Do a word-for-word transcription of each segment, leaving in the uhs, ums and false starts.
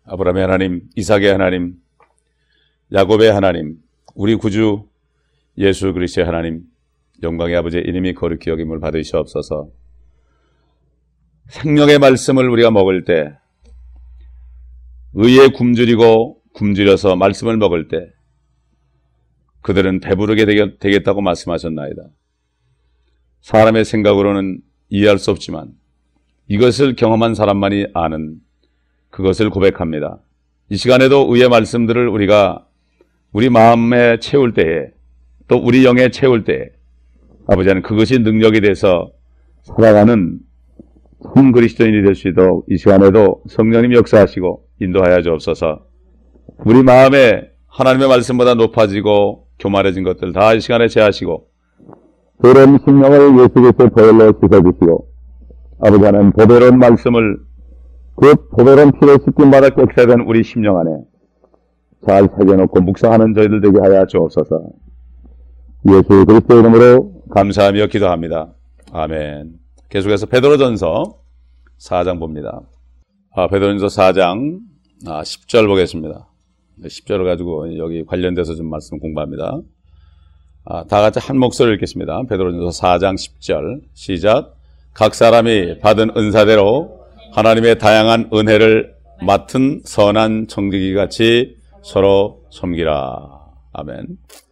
아브라함의 하나님, 이삭의 하나님, 야곱의 하나님, 우리 구주 예수 그리스도의 하나님, 영광의 아버지의 이름이 거룩히 여김을 받으시옵소서. 생명의 말씀을 우리가 먹을 때, 의에 굶주리고 굶주려서 말씀을 먹을 때 그들은 배부르게 되겠다고 말씀하셨나이다. 사람의 생각으로는 이해할 수 없지만 이것을 경험한 사람만이 아는 그것을 고백합니다. 이 시간에도 의의 말씀들을 우리가 우리 마음에 채울 때에, 또 우리 영에 채울 때에 아버지는 그것이 능력이 돼서 살아가는 참 그리스도인이 될 수 있도록 이 시간에도 성령님 역사하시고 인도하여 주옵소서. 우리 마음에 하나님의 말씀보다 높아지고 교만해진 것들 다 이 시간에 제하시고 그런 심령을 예수 그리스도의 보혈로 씻어주시고 아버지 하나님 보배로운 말씀을 그 보배로운 피로 씻김받아 깨끗하게 된 우리 심령 안에 잘 새겨놓고 묵상하는 저희들 되게 하여 주옵소서. 예수 그리스도의 이름으로 감사하며 기도합니다. 아멘. 계속해서 베드로전서 사 장 봅니다. 아, 베드로전서 사 장 아, 십 절 보겠습니다. 십 절을 가지고 여기 관련돼서 좀 말씀 공부합니다. 아, 다 같이 한 목소리를 읽겠습니다. 베드로전서 사 장 십 절 시작. 각 사람이 받은 은사대로 하나님의 다양한 은혜를 맡은 선한 청지기 같이 서로 섬기라. 아멘.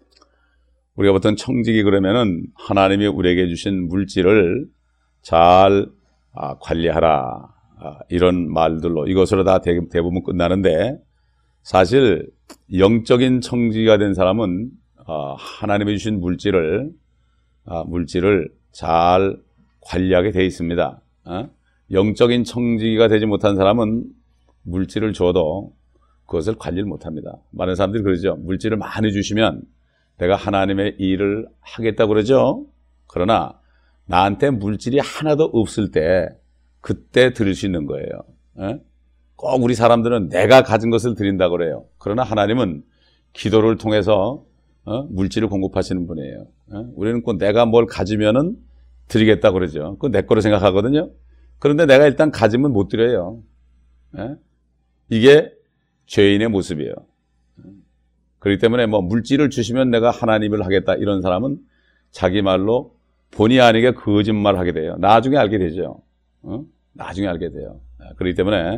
우리가 보통 청지기 그러면은 하나님이 우리에게 주신 물질을 잘 아, 관리하라. 아, 이런 말들로 이것으로 다 대, 대부분 끝나는데 사실 영적인 청지기가 된 사람은 아, 하나님이 주신 물질을 아, 물질을 잘 관리하게 되어 있습니다. 어? 영적인 청지기가 되지 못한 사람은 물질을 줘도 그것을 관리를 못합니다. 많은 사람들이 그러죠. 물질을 많이 주시면 내가 하나님의 일을 하겠다고 그러죠. 그러나 나한테 물질이 하나도 없을 때 그때 드릴 수 있는 거예요. 에? 꼭 우리 사람들은 내가 가진 것을 드린다고 그래요. 그러나 하나님은 기도를 통해서 어? 물질을 공급하시는 분이에요. 에? 우리는 꼭 내가 뭘 가지면은 드리겠다고 그러죠. 그건 내 거로 생각하거든요. 그런데 내가 일단 가지면 못 드려요. 에? 이게 죄인의 모습이에요. 그렇기 때문에 뭐 물질을 주시면 내가 하나님을 하겠다 이런 사람은 자기 말로 본의 아니게 거짓말을 하게 돼요. 나중에 알게 되죠. 어? 나중에 알게 돼요. 그렇기 때문에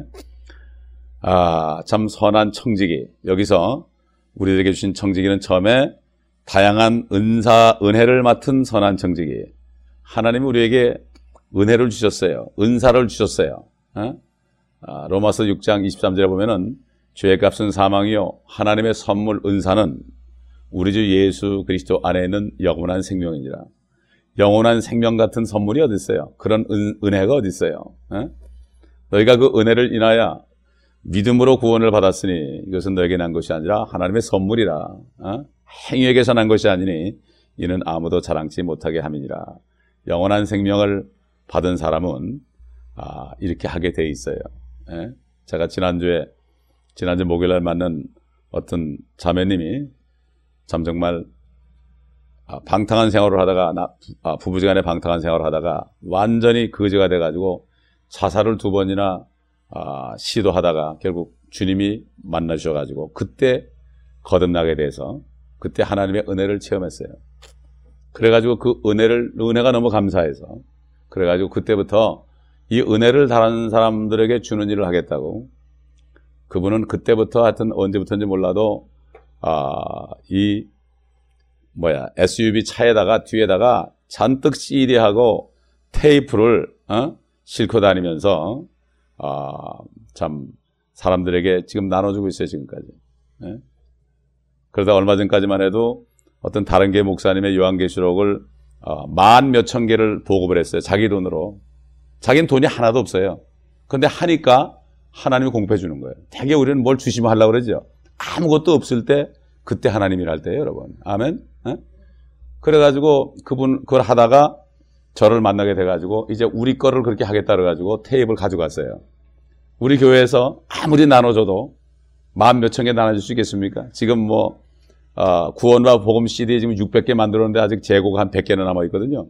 아, 참 선한 청지기. 여기서 우리들에게 주신 청지기는 처음에 다양한 은사, 은혜를 맡은 선한 청지기. 하나님이 우리에게 은혜를 주셨어요. 은사를 주셨어요. 어? 아, 로마서 육 장 이십삼 절에 보면은 죄의 값은 사망이요 하나님의 선물 은사는 우리 주 예수 그리스도 안에 있는 영원한 생명이니라. 영원한 생명 같은 선물이 어디 있어요? 그런 은, 은혜가 어디 있어요? 에? 너희가 그 은혜를 인하여 믿음으로 구원을 받았으니 이것은 너에게 난 것이 아니라 하나님의 선물이라. 어? 행위에게서 난 것이 아니니 이는 아무도 자랑치 못하게 함이니라. 영원한 생명을 받은 사람은 아, 이렇게 하게 돼 있어요. 에? 제가 지난주에 지난주 목요일날 만난 어떤 자매님이 참 정말 아, 방탕한 생활을 하다가 나, 아, 부부지간에 방탕한 생활을 하다가 완전히 거지가 돼가지고 자살을 두 번이나 아, 시도하다가 결국 주님이 만나주셔가지고 그때 거듭나게 돼서 그때 하나님의 은혜를 체험했어요. 그래가지고 그 은혜를 은혜가 너무 감사해서 그래가지고 그때부터 이 은혜를 다른 사람들에게 주는 일을 하겠다고 그분은 그때부터 하여튼 언제부터인지 몰라도 아, 이 뭐야 에스유브이 차에다가 뒤에다가 잔뜩 씨디하고 테이프를 어? 싣고 다니면서 아, 참 사람들에게 지금 나눠주고 있어요 지금까지. 예? 그러다 얼마 전까지만 해도 어떤 다른 계 목사님의 요한계시록을 어, 만 몇천 개를 보급을 했어요. 자기 돈으로. 자기는 돈이 하나도 없어요. 그런데 하니까 하나님이 공급해 주는 거예요. 되게 우리는 뭘 주시면 하려고 그러죠. 아무것도 없을 때 그때 하나님이 할 때예요 여러분. 아멘. 예? 그래가지고 그분 그걸 하다가 저를 만나게 돼가지고 이제 우리 거를 그렇게 하겠다 그래가지고 테이프를 가져갔어요. 우리 교회에서 아무리 나눠줘도 만 몇천 개 나눠줄 수 있겠습니까? 지금 뭐 어, 구원과 복음 씨디 지금 육백 개 만들었는데 아직 재고가 한 백 개나 남아있거든요.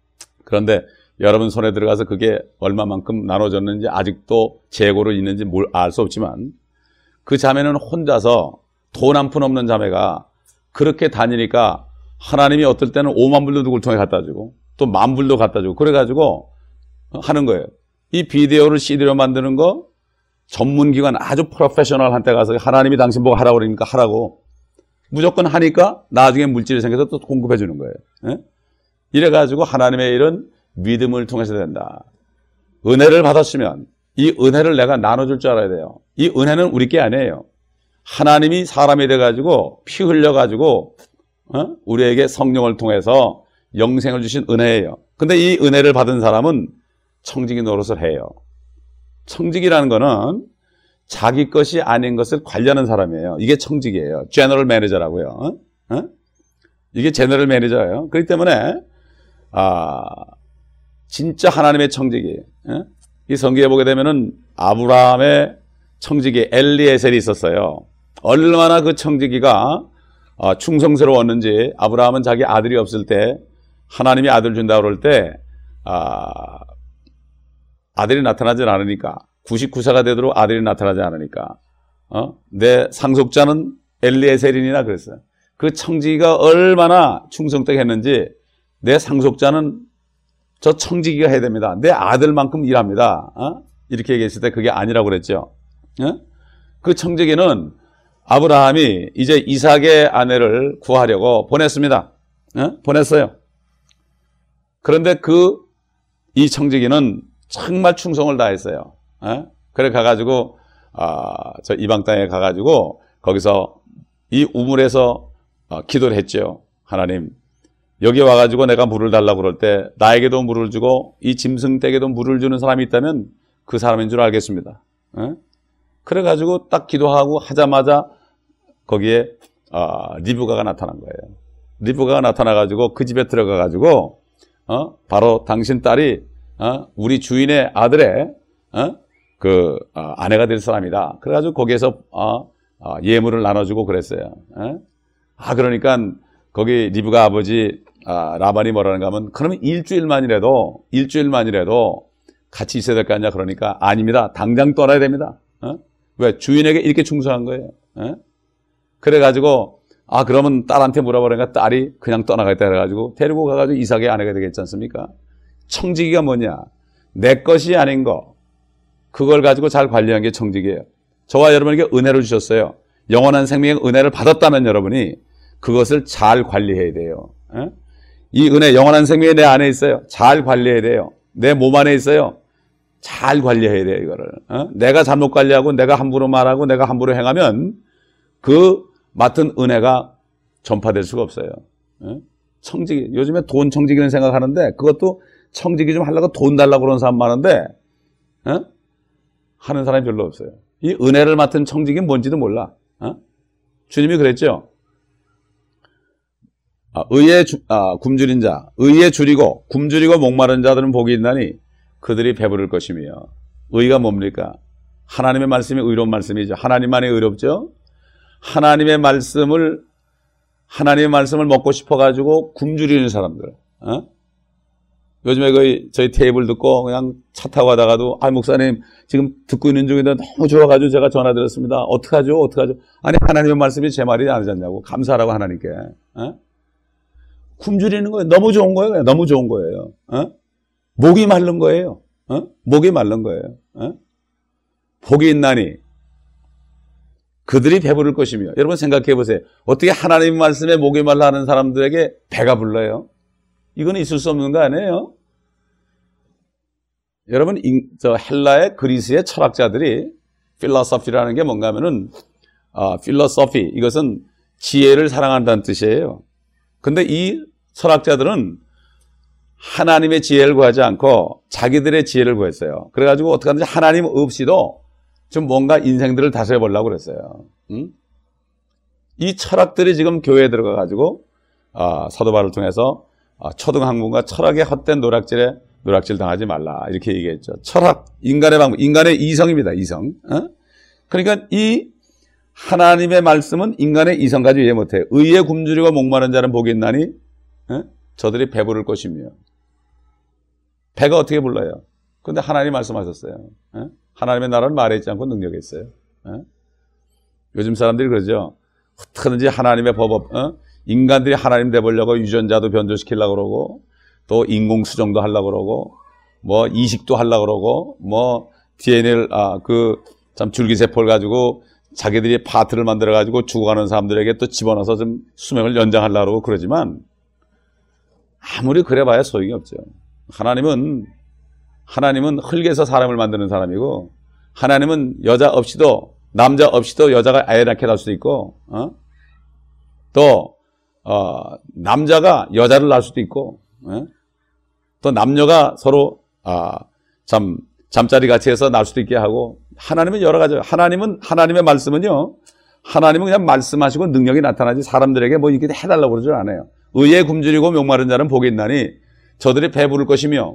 그런데 여러분 손에 들어가서 그게 얼마만큼 나눠졌는지 아직도 재고로 있는지 뭘 알 수 없지만 그 자매는 혼자서 돈 한 푼 없는 자매가 그렇게 다니니까 하나님이 어떨 때는 오만 불도 누굴 통해 갖다 주고 또 만 불도 갖다 주고 그래가지고 하는 거예요. 이 비디오를 씨디로 만드는 거 전문기관 아주 프로페셔널한테 가서 하나님이 당신 보고 하라고 그러니까 하라고 무조건 하니까 나중에 물질이 생겨서 또 공급해 주는 거예요. 예? 이래가지고 하나님의 일은 믿음을 통해서 된다. 은혜를 받았으면 이 은혜를 내가 나눠줄 줄 알아야 돼요. 이 은혜는 우리 게 아니에요. 하나님이 사람이 돼가지고 피 흘려가지고 어? 우리에게 성령을 통해서 영생을 주신 은혜예요. 근데 이 은혜를 받은 사람은 청지기 노릇을 해요. 청지기라는 거는 자기 것이 아닌 것을 관리하는 사람이에요. 이게 청지기예요. 제너럴 매니저라고요. 어? 어? 이게 제너럴 매니저예요. 그렇기 때문에 아 진짜 하나님의 청지기. 어? 이 성경에 보게 되면은 아브라함의 청지기 엘리에셀이 있었어요. 얼마나 그 청지기가 어, 충성스러웠는지 아브라함은 자기 아들이 없을 때 하나님이 아들 준다고 그럴 때 아, 아들이 나타나지 않으니까 구십구 세가 되도록 아들이 나타나지 않으니까 어? 내 상속자는 엘리에셀이니나 그랬어요. 그 청지기가 얼마나 충성되게 했는지 내 상속자는 저 청지기가 해야 됩니다. 내 아들만큼 일합니다. 어? 이렇게 얘기했을 때 그게 아니라고 그랬죠. 어? 그 청지기는 아브라함이 이제 이삭의 아내를 구하려고 보냈습니다. 어? 보냈어요. 그런데 그 이 청지기는 정말 충성을 다했어요. 어? 그래 가가지고 아, 저 이방 땅에 가가지고 거기서 이 우물에서 어, 기도를 했죠. 하나님 여기 와가지고 내가 물을 달라고 그럴 때 나에게도 물을 주고 이 짐승떼에게도 물을 주는 사람이 있다면 그 사람인 줄 알겠습니다. 어? 그래가지고 딱 기도하고 하자마자 거기에 어, 리브가가 나타난 거예요. 리브가가 나타나가지고 그 집에 들어가가지고 어? 바로 당신 딸이 어? 우리 주인의 아들의 어? 그 어, 아내가 될 사람이다. 그래가지고 거기에서 어, 어, 예물을 나눠주고 그랬어요. 어? 아 그러니까 거기 리브가 아버지 아, 라반이 뭐라는가 하면 그러면 일주일만이라도 일주일만이라도 같이 있어야 될 거 아니냐 그러니까 아닙니다. 당장 떠나야 됩니다. 어? 왜? 주인에게 이렇게 충성한 거예요. 어? 그래가지고 아 그러면 딸한테 물어보니까 딸이 그냥 떠나가겠다 해가지고 데리고 가가지고 이삭의 아내가 되겠지 않습니까? 청지기가 뭐냐? 내 것이 아닌 거 그걸 가지고 잘 관리한 게 청지기예요. 저와 여러분에게 은혜를 주셨어요. 영원한 생명의 은혜를 받았다면 여러분이 그것을 잘 관리해야 돼요. 에? 이 은혜 영원한 생명이 내 안에 있어요. 잘 관리해야 돼요. 내 몸 안에 있어요. 잘 관리해야 돼요. 이거를 어? 내가 잘못 관리하고 내가 함부로 말하고 내가 함부로 행하면 그 맡은 은혜가 전파될 수가 없어요. 에? 청지기 요즘에 돈 청지기는 생각하는데 그것도 청지기 좀 하려고 돈 달라고 그러는 사람 많은데 에? 하는 사람이 별로 없어요. 이 은혜를 맡은 청지기는 뭔지도 몰라. 어? 주님이 그랬죠. 아, 의에 주, 아, 굶주린 자, 의에 줄이고 굶주리고 목마른 자들은 복이 있나니 그들이 배부를 것이며. 의가 뭡니까? 하나님의 말씀이 의로운 말씀이죠. 하나님만이 의롭죠. 하나님의 말씀을 하나님의 말씀을 먹고 싶어가지고 굶주리는 사람들. 어? 요즘에 거의 저희 테이블 듣고 그냥 차 타고 가다가도 아 목사님 지금 듣고 있는 중인데 너무 좋아가지고 제가 전화 드렸습니다. 어떡하죠? 어떡하죠? 아니 하나님의 말씀이 제 말이 아니잖냐고 감사하라고 하나님께. 어? 굶주리는 거예요. 너무 좋은 거예요. 너무 좋은 거예요. 어? 목이 마른 거예요. 어? 목이 마른 거예요. 어? 복이 있나니 그들이 배부를 것이며. 여러분 생각해 보세요. 어떻게 하나님 말씀에 목이 말라 하는 사람들에게 배가 불러요? 이건 있을 수 없는 거 아니에요? 여러분 저 헬라의 그리스의 철학자들이 필로소피라는 게 뭔가 하면은 아, 필로소피 이것은 지혜를 사랑한다는 뜻이에요. 근데 이 철학자들은 하나님의 지혜를 구하지 않고 자기들의 지혜를 구했어요. 그래가지고 어떻게 하든지 하나님 없이도 좀 뭔가 인생들을 다스려 보려고 그랬어요. 응? 이 철학들이 지금 교회에 들어가가지고 아, 사도 바울을 통해서 아, 초등학문과 철학의 헛된 노략질에 노략질 당하지 말라 이렇게 얘기했죠. 철학, 인간의 방법, 인간의 이성입니다. 이성. 어? 그러니까 이 하나님의 말씀은 인간의 이성 가지고 이해 못해요. 의에 굶주리고 목마른 자는 복이 있나니 어? 저들이 배부를 것이며. 배가 어떻게 불러요? 그런데 하나님 말씀하셨어요. 어? 하나님의 나라는 말에 있지 않고 능력에 있어요. 어? 요즘 사람들이 그러죠. 어떻게든지 하나님의 법, 어? 인간들이 하나님 돼보려고 유전자도 변조시키려고 그러고, 또 인공수정도 하려고 그러고, 뭐 이식도 하려고 그러고, 뭐 디엔에이를, 아, 그, 참 줄기세포를 가지고 자기들이 파트를 만들어가지고 죽어가는 사람들에게 또 집어넣어서 좀 수명을 연장하려고 그러고 그러지만, 아무리 그래봐야 소용이 없죠. 하나님은, 하나님은 흙에서 사람을 만드는 사람이고, 하나님은 여자 없이도, 남자 없이도 여자가 아이 낳게 날 수도 있고, 어? 또, 어, 남자가 여자를 낳을 수도 있고, 어? 또 남녀가 서로, 아, 잠, 잠자리 같이 해서 낳을 수도 있게 하고, 하나님은 여러 가지, 하나님은, 하나님의 말씀은요, 하나님은 그냥 말씀하시고 능력이 나타나지 사람들에게 뭐 이렇게 해달라고 그러지 않아요. 의에 굶주리고 목마른 자는 복이 있나니 저들이 배부를 것이며,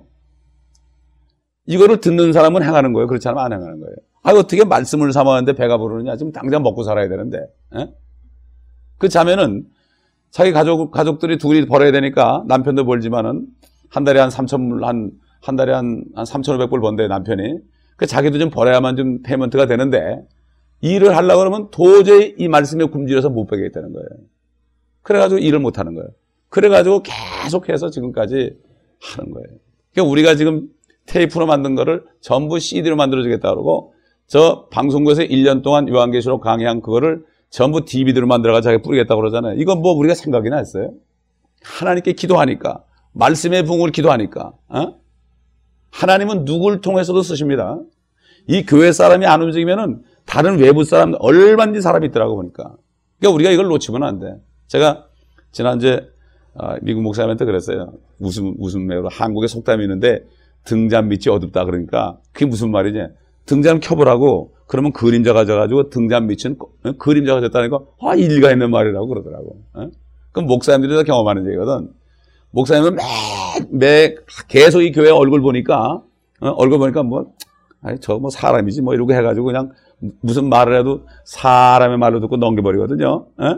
이거를 듣는 사람은 행하는 거예요. 그렇지 않으면 안 행하는 거예요. 아, 어떻게 말씀을 삼았는데 배가 부르느냐. 지금 당장 먹고 살아야 되는데. 에? 그 자매는 자기 가족, 가족들이 둘이 벌어야 되니까 남편도 벌지만은 한 달에 한 삼천, 한, 한 달에 한, 한 삼천오백 불 번대 남편이. 그 자기도 좀 벌어야만 좀 페이먼트가 되는데 일을 하려고 그러면 도저히 이 말씀에 굶주려서 못 베겠다는 거예요. 그래가지고 일을 못 하는 거예요. 그래가지고 계속해서 지금까지 하는 거예요. 그러니까 우리가 지금 테이프로 만든 거를 전부 씨디로 만들어주겠다 그러고, 저 방송국에서 일 년 동안 요한계시록 강의한 그거를 전부 디비디로 만들어가지고 자기가 뿌리겠다고 그러잖아요. 이건 뭐 우리가 생각이나 했어요? 하나님께 기도하니까, 말씀의 붕을 기도하니까, 어? 하나님은 누굴 통해서도 쓰십니다. 이 교회 사람이 안 움직이면은 다른 외부 사람, 얼마든지 사람이 있더라고 보니까. 그러니까 우리가 이걸 놓치면 안 돼. 제가 지난주에 미국 목사님한테 그랬어요. 웃음, 웃음 매로 한국에 속담이 있는데, 등잔 밑이 어둡다 그러니까 그게 무슨 말이지? 등잔 켜보라고 그러면 그림자가 져가지고 등잔 밑은 그림자가 졌다니까 아 일리가 있는 말이라고 그러더라고. 어? 그럼 목사님들이 다 경험하는 얘기거든. 목사님은 매, 매 계속 이 교회 얼굴 보니까 어? 얼굴 보니까 뭐 아니 저 뭐 사람이지 뭐 이러고 해가지고 그냥 무슨 말을 해도 사람의 말로 듣고 넘겨버리거든요. 어?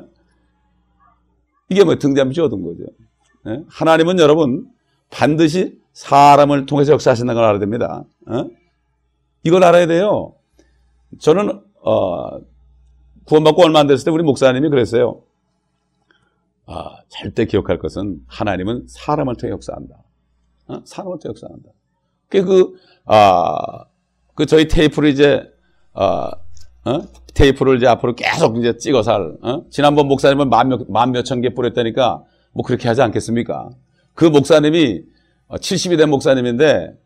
이게 뭐 등잔 밑이 어두운 거죠. 어? 하나님은 여러분 반드시 사람을 통해서 역사하신다는 걸 알아야 됩니다. 어? 이걸 알아야 돼요. 저는 어, 구원받고 얼마 안 됐을 때 우리 목사님이 그랬어요. 아, 절대 기억할 것은 하나님은 사람을 통해 역사한다. 어? 사람을 통해 역사한다. 그, 아, 그 저희 테이프를 이제 어, 어? 테이프를 이제 앞으로 계속 이제 찍어서 할, 어? 지난번 목사님은 만 몇, 만 몇천 개 뿌렸다니까 뭐 그렇게 하지 않겠습니까? 그 목사님이 칠십이 된 목사님인데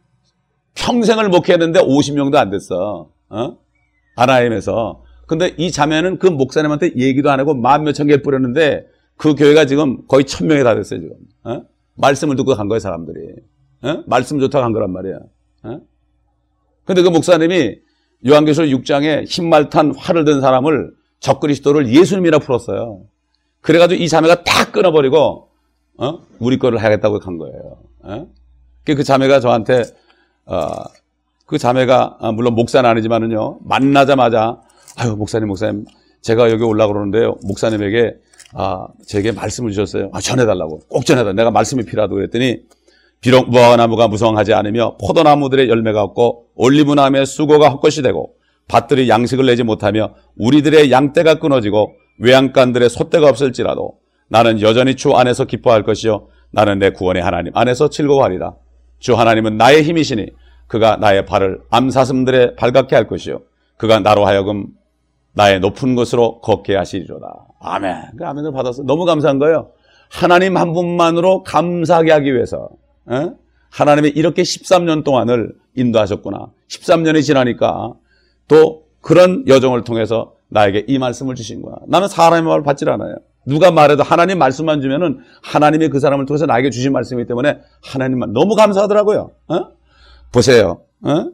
평생을 목회했는데 오십 명도 안 됐어. 어? 아나임에서. 근데 이 자매는 그 목사님한테 얘기도 안 하고 만 몇천 개 뿌렸는데 그 교회가 지금 거의 천 명이 다 됐어요, 지금. 어? 말씀을 듣고 간 거예요, 사람들이. 어? 말씀 좋다고 간 거란 말이야. 어? 근데 그 목사님이 요한계시록 육 장에 흰말 탄 활을 든 사람을 적그리스도를 예수님이라 풀었어요. 그래가지고 이 자매가 딱 끊어버리고 어? 우리 거를 하겠다고 간 거예요. 어? 그 자매가 저한테 어, 그 자매가 아, 물론 목사는 아니지만은요 만나자마자 아유 목사님 목사님 제가 여기 올라 그러는데요 목사님에게 아 제게 말씀을 주셨어요. 아 전해달라고 꼭 전해달라. 내가 말씀이 필요하다고 그랬더니 비록 무화과나무가 무성하지 않으며 포도나무들의 열매가 없고 올리브나무의 수고가 헛것이 되고 밭들이 양식을 내지 못하며 우리들의 양떼가 끊어지고 외양간들의 솥대가 없을지라도 나는 여전히 주 안에서 기뻐할 것이요 나는 내 구원의 하나님 안에서 즐거워하리라. 주 하나님은 나의 힘이시니 그가 나의 발을 암사슴들에 발갛게 할 것이요 그가 나로 하여금 나의 높은 곳으로 걷게 하시리로다. 아멘. 그 아멘을 받았어. 너무 감사한 거예요. 하나님 한 분만으로 감사하게 하기 위해서 에? 하나님이 이렇게 십삼 년 동안을 인도하셨구나. 십삼 년이 지나니까 또 그런 여정을 통해서 나에게 이 말씀을 주신 거야. 나는 사람의 말을 받질 않아요. 누가 말해도 하나님 말씀만 주면은 하나님이 그 사람을 통해서 나에게 주신 말씀이기 때문에 하나님만 너무 감사하더라고요. 어? 보세요. 어?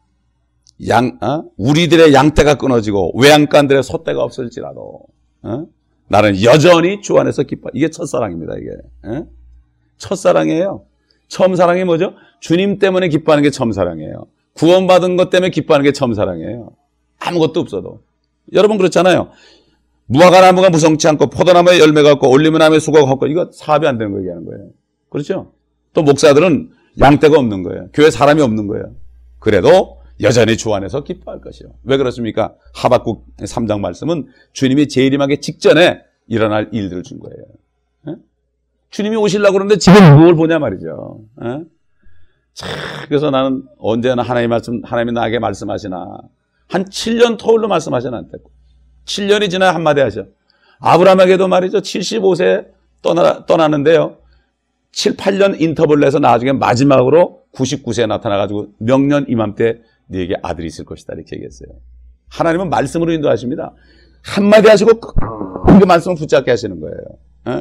양, 어? 우리들의 양떼가 끊어지고 외양간들의 솥대가 없을지라도 어? 나는 여전히 주 안에서 기뻐. 이게 첫사랑입니다. 이게 어? 첫사랑이에요. 처음 사랑이 뭐죠? 주님 때문에 기뻐하는 게 처음 사랑이에요. 구원받은 것 때문에 기뻐하는 게 처음 사랑이에요. 아무것도 없어도. 여러분 그렇잖아요. 무화과나무가 무성치 않고 포도나무에 열매가 없고 올리브나무에 수고가 없고 이거 사업이 안 되는 거 얘기하는 거예요. 그렇죠? 또 목사들은 양떼가 없는 거예요. 교회 사람이 없는 거예요. 그래도 여전히 주 안에서 기뻐할 것이요. 왜 그렇습니까? 하박국 삼 장 말씀은 주님이 재림하기 직전에 일어날 일들을 준 거예요. 에? 주님이 오시려고 그러는데 지금 무엇을 보냐 말이죠. 에? 참, 그래서 나는 언제나 하나님 말씀, 하나님이 나에게 말씀하시나. 한 칠 년 토울로 말씀하시나 않겠고. 칠 년이 지나 한마디 하셔. 아브라함에게도 말이죠. 칠십오 세 떠나, 떠나는데요. 칠, 팔 년 인터벌 내서 나중에 마지막으로 구십구 세에 나타나가지고 명년 이맘때 네게 아들이 있을 것이다. 이렇게 얘기했어요. 하나님은 말씀으로 인도하십니다. 한마디 하시고 그 말씀을 붙잡게 하시는 거예요. 에?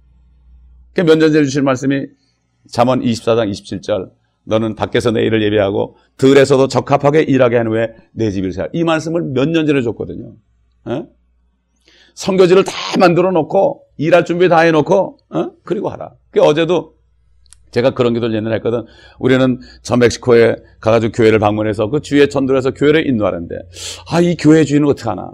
그 몇 년 전에 주신 말씀이 잠언 이십사 장 이십칠 절. 너는 밖에서 내 일을 예배하고 들에서도 적합하게 일하게 한 후에 내 집을 세워. 이 말씀을 몇 년 전에 줬거든요. 에? 선교지를 다 만들어 놓고 일할 준비 다 해놓고 어? 그리고 하라. 어제도 제가 그런 기도를 옛날에 했거든. 우리는 전 멕시코에 가가지고 교회를 방문해서 그 주위에 전도해서 교회를 인도하는데 아, 이 교회 주인은 어떻게 하나.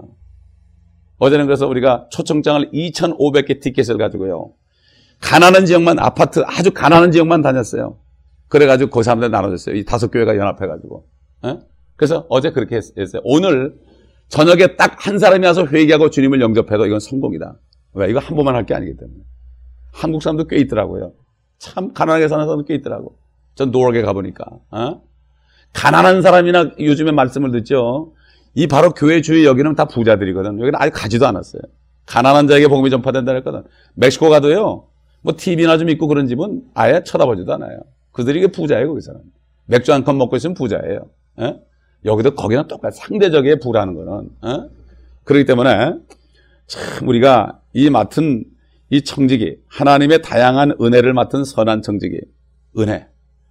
어제는 그래서 우리가 초청장을 이천오백 개 티켓을 가지고요. 가난한 지역만 아파트 아주 가난한 지역만 다녔어요. 그래가지고 그 사람들 나눠줬어요. 이 다섯 교회가 연합해가지고. 에? 그래서 어제 그렇게 했, 했어요. 오늘 저녁에 딱 한 사람이 와서 회개하고 주님을 영접해도 이건 성공이다. 왜? 이거 한 번만 할 게 아니기 때문에. 한국 사람도 꽤 있더라고요. 참 가난하게 사는 사람도 꽤 있더라고. 전 노력에 가보니까. 어? 가난한 사람이나 요즘에 말씀을 듣죠. 이 바로 교회 주위 여기는 다 부자들이거든. 여기는 아직 가지도 않았어요. 가난한 자에게 복음이 전파된다 했거든. 멕시코 가도요. 뭐 티비나 좀 있고 그런 집은 아예 쳐다보지도 않아요. 그들이 부자예요. 거기서는. 맥주 한 컵 먹고 있으면 부자예요. 에? 여기도 거기는 똑같아. 상대적이에요. 부라는 거는. 에? 그렇기 때문에 참 우리가 이 맡은 이 청지기, 하나님의 다양한 은혜를 맡은 선한 청지기, 은혜.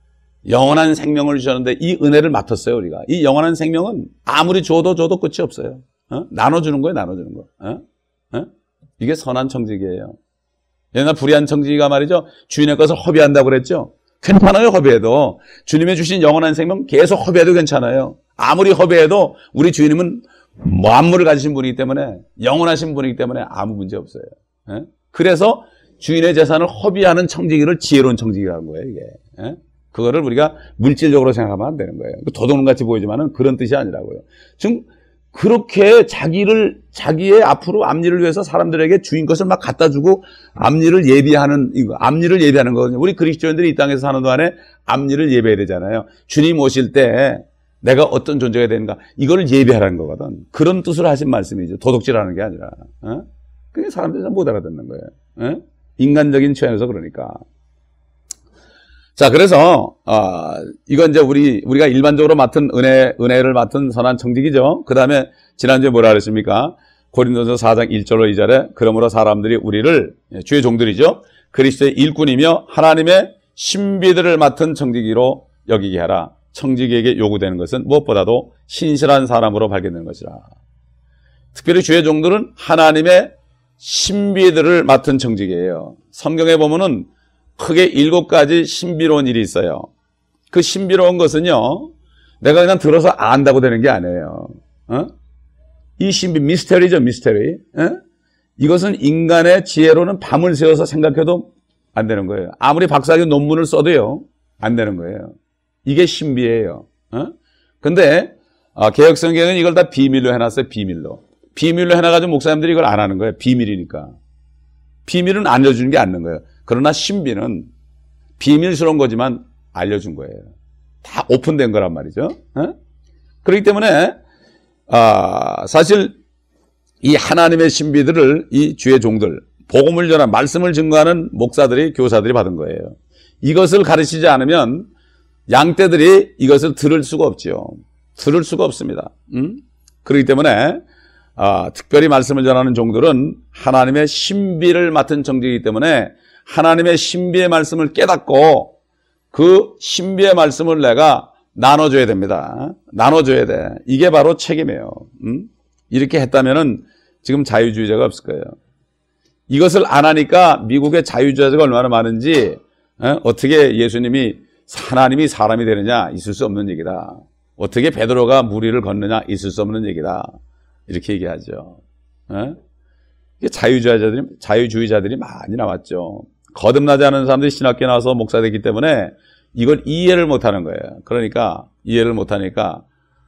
영원한 생명을 주셨는데 이 은혜를 맡았어요, 우리가. 이 영원한 생명은 아무리 줘도 줘도 끝이 없어요. 어? 나눠주는 거예요, 나눠주는 거. 어? 어? 이게 선한 청지기예요. 옛날 불의한 청지기가 말이죠. 주인의 것을 허비한다고 그랬죠. 괜찮아요, 허비해도. 주님의 주신 영원한 생명 계속 허비해도 괜찮아요. 아무리 허비해도 우리 주님은 만물을 가지신 분이기 때문에, 영원하신 분이기 때문에 아무 문제 없어요. 에? 그래서 주인의 재산을 허비하는 청지기를 지혜로운 청지기라는 거예요, 이게. 에? 그거를 우리가 물질적으로 생각하면 안 되는 거예요. 도둑놈같이 보이지만은 그런 뜻이 아니라고요. 지금 그렇게 자기를, 자기의 앞으로 앞일을 위해서 사람들에게 주인 것을 막 갖다 주고 앞일을 예비하는, 이거, 앞일을 예비하는 거거든요. 우리 그리스도인들이 이 땅에서 사는 동안에 앞일을 예배해야 되잖아요. 주님 오실 때 내가 어떤 존재가 되는가, 이거를 예비하라는 거거든. 그런 뜻으로 하신 말씀이죠. 도둑질하는 게 아니라. 어? 그게 사람들이 잘 못 알아듣는 거예요. 어? 인간적인 취향에서 그러니까. 자, 그래서, 어, 이건 이제 우리, 우리가 일반적으로 맡은 은혜, 은혜를 맡은 선한 청직이죠. 그 다음에, 지난주에 뭐라 그랬습니까? 고린도서 사 장 일 절로 이 절에, 그러므로 사람들이 우리를, 주의 종들이죠. 그리스도의 일꾼이며 하나님의 신비들을 맡은 청지기로 여기게 하라. 청지기에게 요구되는 것은 무엇보다도 신실한 사람으로 발견되는 것이라. 특별히 주의 종들은 하나님의 신비들을 맡은 청지기예요. 성경에 보면은 크게 일곱 가지 신비로운 일이 있어요. 그 신비로운 것은요, 내가 그냥 들어서 안다고 되는 게 아니에요. 어? 이 신비, 미스테리죠, 미스테리. 어? 이것은 인간의 지혜로는 밤을 새워서 생각해도 안 되는 거예요. 아무리 박사학위 논문을 써도요, 안 되는 거예요. 이게 신비예요. 어? 근데, 아, 개혁성경은 이걸 다 비밀로 해놨어요, 비밀로. 비밀로 해놔가지고 목사님들이 이걸 안 하는 거예요. 비밀이니까. 비밀은 알려주는 게 않는 거예요. 그러나 신비는 비밀스러운 거지만 알려준 거예요. 다 오픈된 거란 말이죠. 어? 그렇기 때문에 아, 사실 이 하나님의 신비들을 이 주의 종들, 복음을 전한 말씀을 증거하는 목사들이, 교사들이 받은 거예요. 이것을 가르치지 않으면 양떼들이 이것을 들을 수가 없죠. 들을 수가 없습니다. 음? 그렇기 때문에 아, 특별히 말씀을 전하는 종들은 하나님의 신비를 맡은 정직이기 때문에 하나님의 신비의 말씀을 깨닫고 그 신비의 말씀을 내가 나눠줘야 됩니다. 나눠줘야 돼. 이게 바로 책임이에요. 음? 이렇게 했다면은 지금 자유주의자가 없을 거예요. 이것을 안 하니까 미국의 자유주의자가 얼마나 많은지, 어? 어떻게 예수님이, 하나님이 사람이 되느냐? 있을 수 없는 얘기다. 어떻게 베드로가 물 위를 걷느냐? 있을 수 없는 얘기다. 이렇게 얘기하죠. 어? 자유주의자들이, 자유주의자들이 많이 나왔죠. 거듭나지 않은 사람들이 신학교에 나와서 목사 됐기 때문에 이걸 이해를 못하는 거예요. 그러니까 이해를 못하니까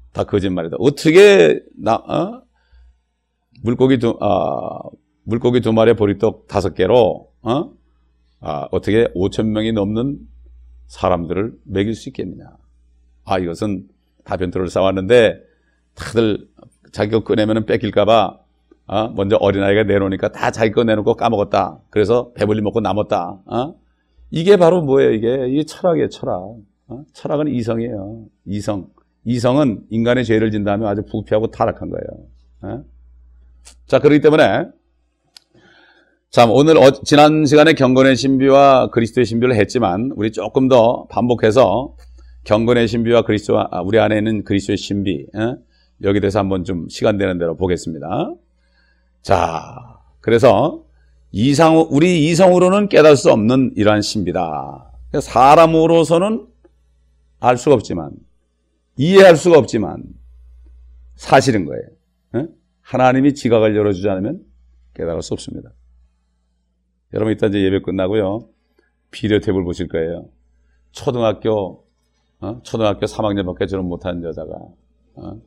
다 거짓말이다. 어떻게 나 어? 물고기 두 아, 물고기 두 마리에 보리떡 다섯 개로 어? 아, 어떻게 오천 명이 넘는 사람들을 먹일 수 있겠느냐. 아, 이것은 다 변토를 쌓았는데 다들 자기 거 꺼내면 뺏길까봐 어? 먼저 어린아이가 내놓으니까 다 자기 거 내놓고 까먹었다. 그래서 배불리 먹고 남았다. 어? 이게 바로 뭐예요? 이게 이게 철학이에요. 철학. 어? 철학은 이성이에요. 이성. 이성은 인간의 죄를 진다면 아주 부패하고 타락한 거예요. 어? 자, 그렇기 때문에 참 오늘 어, 지난 시간에 경건의 신비와 그리스도의 신비를 했지만 우리 조금 더 반복해서 경건의 신비와 그리스도와 아, 우리 안에 있는 그리스도의 신비 어? 여기 대해서 한번 좀 시간 되는 대로 보겠습니다. 자, 그래서 이상 우리 이성으로는 깨달을 수 없는 이러한 신비다. 사람으로서는 알 수가 없지만 이해할 수가 없지만 사실인 거예요. 어? 하나님이 지각을 열어주지 않으면 깨달을 수 없습니다. 여러분 이따 이제 예배 끝나고요. 비디오 탭을 보실 거예요. 초등학교, 어? 초등학교 삼 학년밖에 졸업 못한 여자가, 어?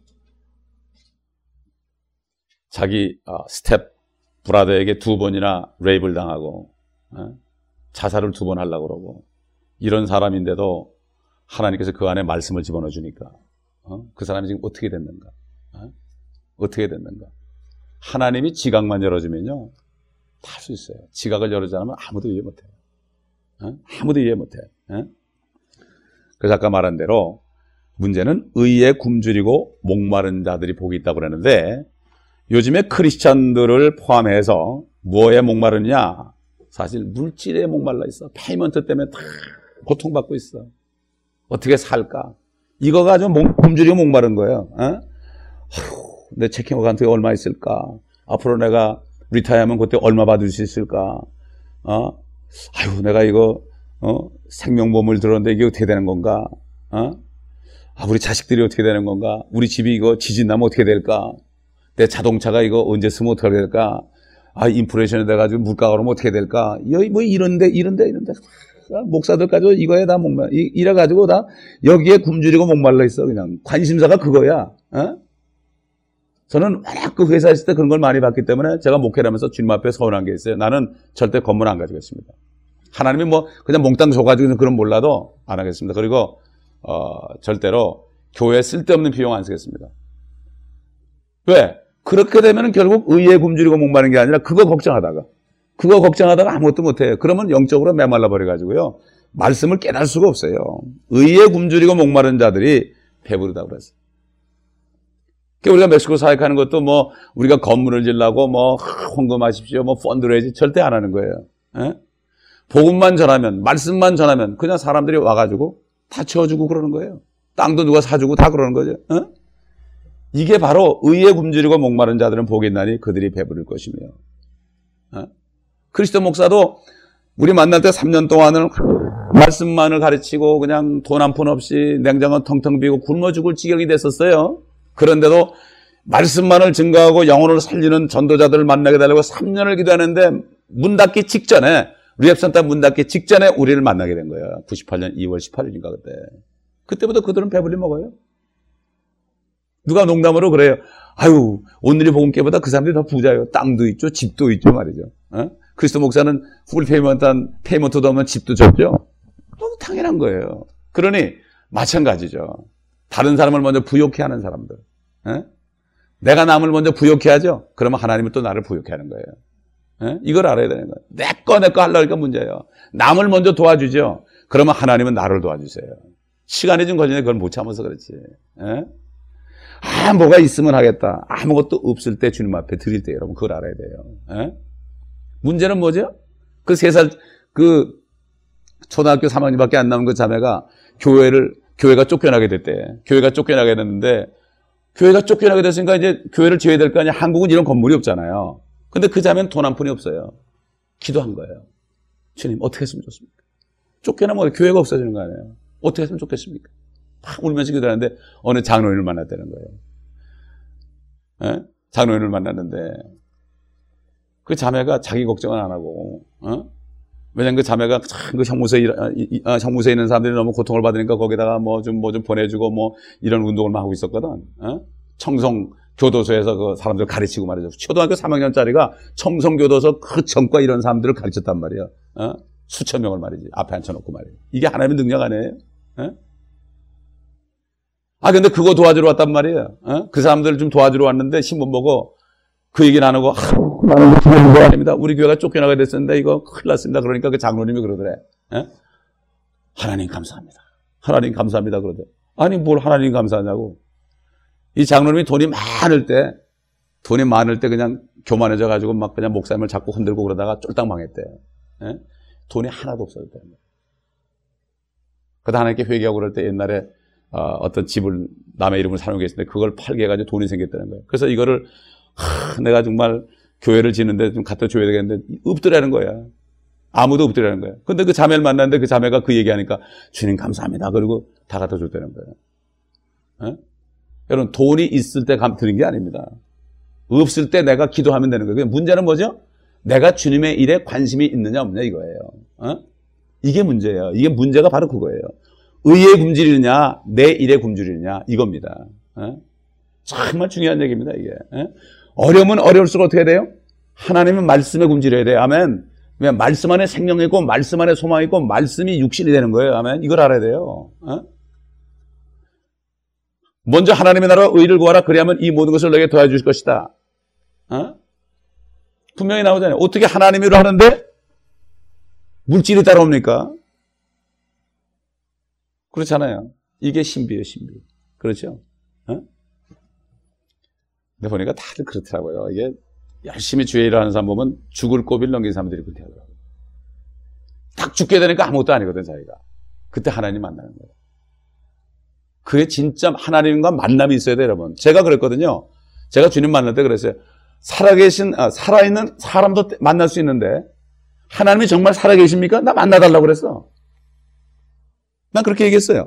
자기, 어, 스텝 브라더에게 두 번이나 레이프를 당하고, 어? 자살을 두 번 하려고 그러고, 이런 사람인데도 하나님께서 그 안에 말씀을 집어넣어 주니까, 어? 그 사람이 지금 어떻게 됐는가? 어? 어떻게 됐는가? 하나님이 지각만 열어주면요. 다 할 수 있어요. 지각을 열어주지 않으면 아무도 이해 못해요. 어? 아무도 이해 못해요. 어? 그래서 아까 말한 대로 문제는 의에 굶주리고 목마른 자들이 복이 있다고 그러는데 요즘에 크리스찬들을 포함해서 뭐에 목마르냐? 사실 물질에 목말라 있어. 페이먼트 때문에 다 고통받고 있어. 어떻게 살까? 이거 가지고 목, 굶주리고 목마른 거예요. 어? 아휴, 내 체킹 어카운트에 얼마 있을까? 앞으로 내가 리타이어하면 그때 얼마 받을 수 있을까? 어? 아유, 내가 이거, 어? 생명보험을 들었는데 이게 어떻게 되는 건가? 어? 아, 우리 자식들이 어떻게 되는 건가? 우리 집이 이거 지진 나면 어떻게 될까? 내 자동차가 이거 언제 쓰면 어떻게 될까? 아, 인플레이션이 돼가지고 물가가 오르면 어떻게 될까? 여기 뭐 이런데, 이런데, 이런데. 목사들까지 이거에 다 목말, 이래가지고 다 여기에 굶주리고 목말라 있어. 그냥 관심사가 그거야. 어? 저는 워낙 그 회사에 있을 때 그런 걸 많이 봤기 때문에 제가 목회를 하면서 주님 앞에 서운한 게 있어요. 나는 절대 건물 안 가지겠습니다. 하나님이 뭐 그냥 몽땅 줘가지고 그런 몰라도 안 하겠습니다. 그리고 어, 절대로 교회에 쓸데없는 비용 안 쓰겠습니다. 왜? 그렇게 되면 결국 의에 굶주리고 목마른 게 아니라 그거 걱정하다가 그거 걱정하다가 아무것도 못해요. 그러면 영적으로 메말라 버려가지고요. 말씀을 깨달을 수가 없어요. 의에 굶주리고 목마른 자들이 배부르다고 그랬어요. 우리가 멕시코 사역하는 것도 뭐 우리가 건물을 지려고 뭐 헌금하십시오, 뭐 펀드레이즈 절대 안 하는 거예요. 에? 복음만 전하면, 말씀만 전하면 그냥 사람들이 와가지고 다 채워주고 그러는 거예요. 땅도 누가 사주고 다 그러는 거죠. 에? 이게 바로 의에 굶주리고 목마른 자들은 복이 있나니 그들이 배부를 것이며. 에? 크리스도 목사도 우리 만날 때 삼 년 동안은 말씀만을 가르치고 그냥 돈 한 푼 없이 냉장고 텅텅 비고 굶어 죽을 지경이 됐었어요. 그런데도 말씀만을 증거하고 영혼을 살리는 전도자들을 만나게 되려고 삼 년을 기도하는데 문 닫기 직전에 리앱센터 문 닫기 직전에 우리를 만나게 된 거예요. 구십팔 년 이월 십팔일인가 그때. 그때부터 그들은 배불리 먹어요. 누가 농담으로 그래요. 아유, 오늘의 복음께보다 그 사람들이 더 부자예요. 땅도 있죠, 집도 있죠 말이죠. 어? 크리스도 목사는 풀 페이먼트한 페이먼트도 없는 집도 줬죠. 너무 당연한 거예요. 그러니 마찬가지죠. 다른 사람을 먼저 부욕해 하는 사람들. 에? 내가 남을 먼저 부욕해 하죠? 그러면 하나님은 또 나를 부욕해 하는 거예요. 에? 이걸 알아야 되는 거예요. 내 거, 내 거 하려니까 문제예요. 남을 먼저 도와주죠? 그러면 하나님은 나를 도와주세요. 시간이 좀 걸리네. 그걸 못 참아서 그렇지. 에? 아, 뭐가 있으면 하겠다. 아무것도 없을 때 주님 앞에 드릴 때 여러분 그걸 알아야 돼요. 에? 문제는 뭐죠? 그 세 살, 그 초등학교 삼 학년밖에 안 남은 그 자매가 교회를 교회가 쫓겨나게 됐대. 교회가 쫓겨나게 됐는데 교회가 쫓겨나게 됐으니까 이제 교회를 지어야 될 거 아니야. 한국은 이런 건물이 없잖아요. 근데 그 자매는 돈 한 푼이 없어요. 기도한 거예요. 주님 어떻게 했으면 좋습니까? 쫓겨나면 교회가 없어지는 거 아니에요. 어떻게 했으면 좋겠습니까? 막 울면서 기도하는데 어느 장로인을 만났다는 거예요. 에? 장로인을 만났는데 그 자매가 자기 걱정은 안 하고 어? 왜냐면 그 자매가 참 그 형무소에, 아, 형무소에 있는 사람들이 너무 고통을 받으니까 거기다가 뭐 좀, 뭐 좀 보내주고 뭐 이런 운동을 막 하고 있었거든. 어? 청송 교도소에서 그 사람들 가르치고 말이죠. 초등학교 삼 학년짜리가 청송 교도소 그 전과 이런 사람들을 가르쳤단 말이야. 어? 수천 명을 말이지. 앞에 앉혀놓고 말이야. 이게 하나님의 능력 아니에요? 어? 아, 근데 그거 도와주러 왔단 말이에요. 어? 그 사람들을 좀 도와주러 왔는데 신문 보고 그 얘기는 안 하고, 나는 그거 아닙니다. 우리 교회가 쫓겨나게 됐었는데 이거 큰일 났습니다. 그러니까 그 장로님이 그러더래. 에? 하나님 감사합니다. 하나님 감사합니다. 그러더래. 아니, 뭘 하나님 감사하냐고. 이 장로님이 돈이 많을 때, 돈이 많을 때 그냥 교만해져가지고 막 그냥 목사님을 자꾸 흔들고 그러다가 쫄딱 망했대. 에? 돈이 하나도 없었대. 그러다 하나님께 회개하고 그럴 때 옛날에 어, 어떤 집을 남의 이름을 사놓은 게 있었는데 그걸 팔게 해가지고 돈이 생겼다는 거예요. 그래서 이거를 하, 내가 정말 교회를 지는데 좀 갖다 줘야 되겠는데 없더라는 거야. 아무도 없더라는 거야. 근데 그 자매를 만났는데 그 자매가 그 얘기하니까 주님 감사합니다. 그리고 다 갖다 줬다는 거예요. 에? 여러분 돈이 있을 때 드린 게 아닙니다. 없을 때 내가 기도하면 되는 거예요. 문제는 뭐죠? 내가 주님의 일에 관심이 있느냐 없느냐 이거예요. 어? 이게 문제예요. 이게 문제가 바로 그거예요. 의에 굶주리느냐 내 일에 굶주리느냐 이겁니다. 어? 정말 중요한 얘기입니다. 이게 어? 어려우면 어려울수록 어떻게 돼요? 하나님은 말씀에 굶주려야 돼요. 아멘. 그냥 말씀 안에 생명이 있고 말씀 안에 소망이 있고 말씀이 육신이 되는 거예요. 아멘. 이걸 알아야 돼요. 어? 먼저 하나님의 나라 의를 구하라. 그리하면 이 모든 것을 너에게 더해주실 것이다. 어? 분명히 나오잖아요. 어떻게 하나님으로 하는데 물질이 따라옵니까? 그렇잖아요. 이게 신비예요, 신비. 그렇죠? 어? 근데 보니까 다들 그렇더라고요. 이게 열심히 주의 일을 하는 사람 보면 죽을 고비를 넘긴 사람들이 그렇게 하더라고요. 딱 죽게 되니까 아무것도 아니거든, 자기가. 그때 하나님 만나는 거예요. 그게 진짜 하나님과 만남이 있어야 돼요, 여러분. 제가 그랬거든요. 제가 주님 만날 때 그랬어요. 살아계신, 아, 살아있는 사람도 만날 수 있는데 하나님이 정말 살아계십니까? 나 만나달라고 그랬어. 난 그렇게 얘기했어요.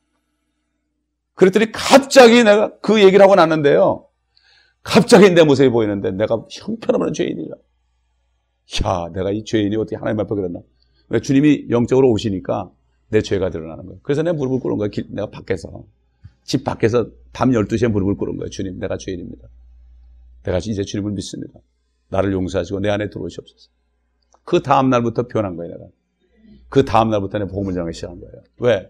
그랬더니 갑자기 내가 그 얘기를 하고 났는데요. 갑자기 내 모습이 보이는데 내가 형편없는 죄인이라. 야, 내가 이 죄인이 어떻게 하나님 앞에 그랬나? 왜 주님이 영적으로 오시니까 내 죄가 드러나는 거예요. 그래서 내가 무릎을 꿇은 거예요. 길, 내가 밖에서. 집 밖에서 밤 열두 시에 무릎을 꿇은 거예요. 주님, 내가 죄인입니다. 내가 이제 주님을 믿습니다. 나를 용서하시고 내 안에 들어오시옵소서. 그 다음 날부터 변한 거예요, 내가. 그 다음 날부터 내가 복음을 전하기 시작한 거예요. 왜?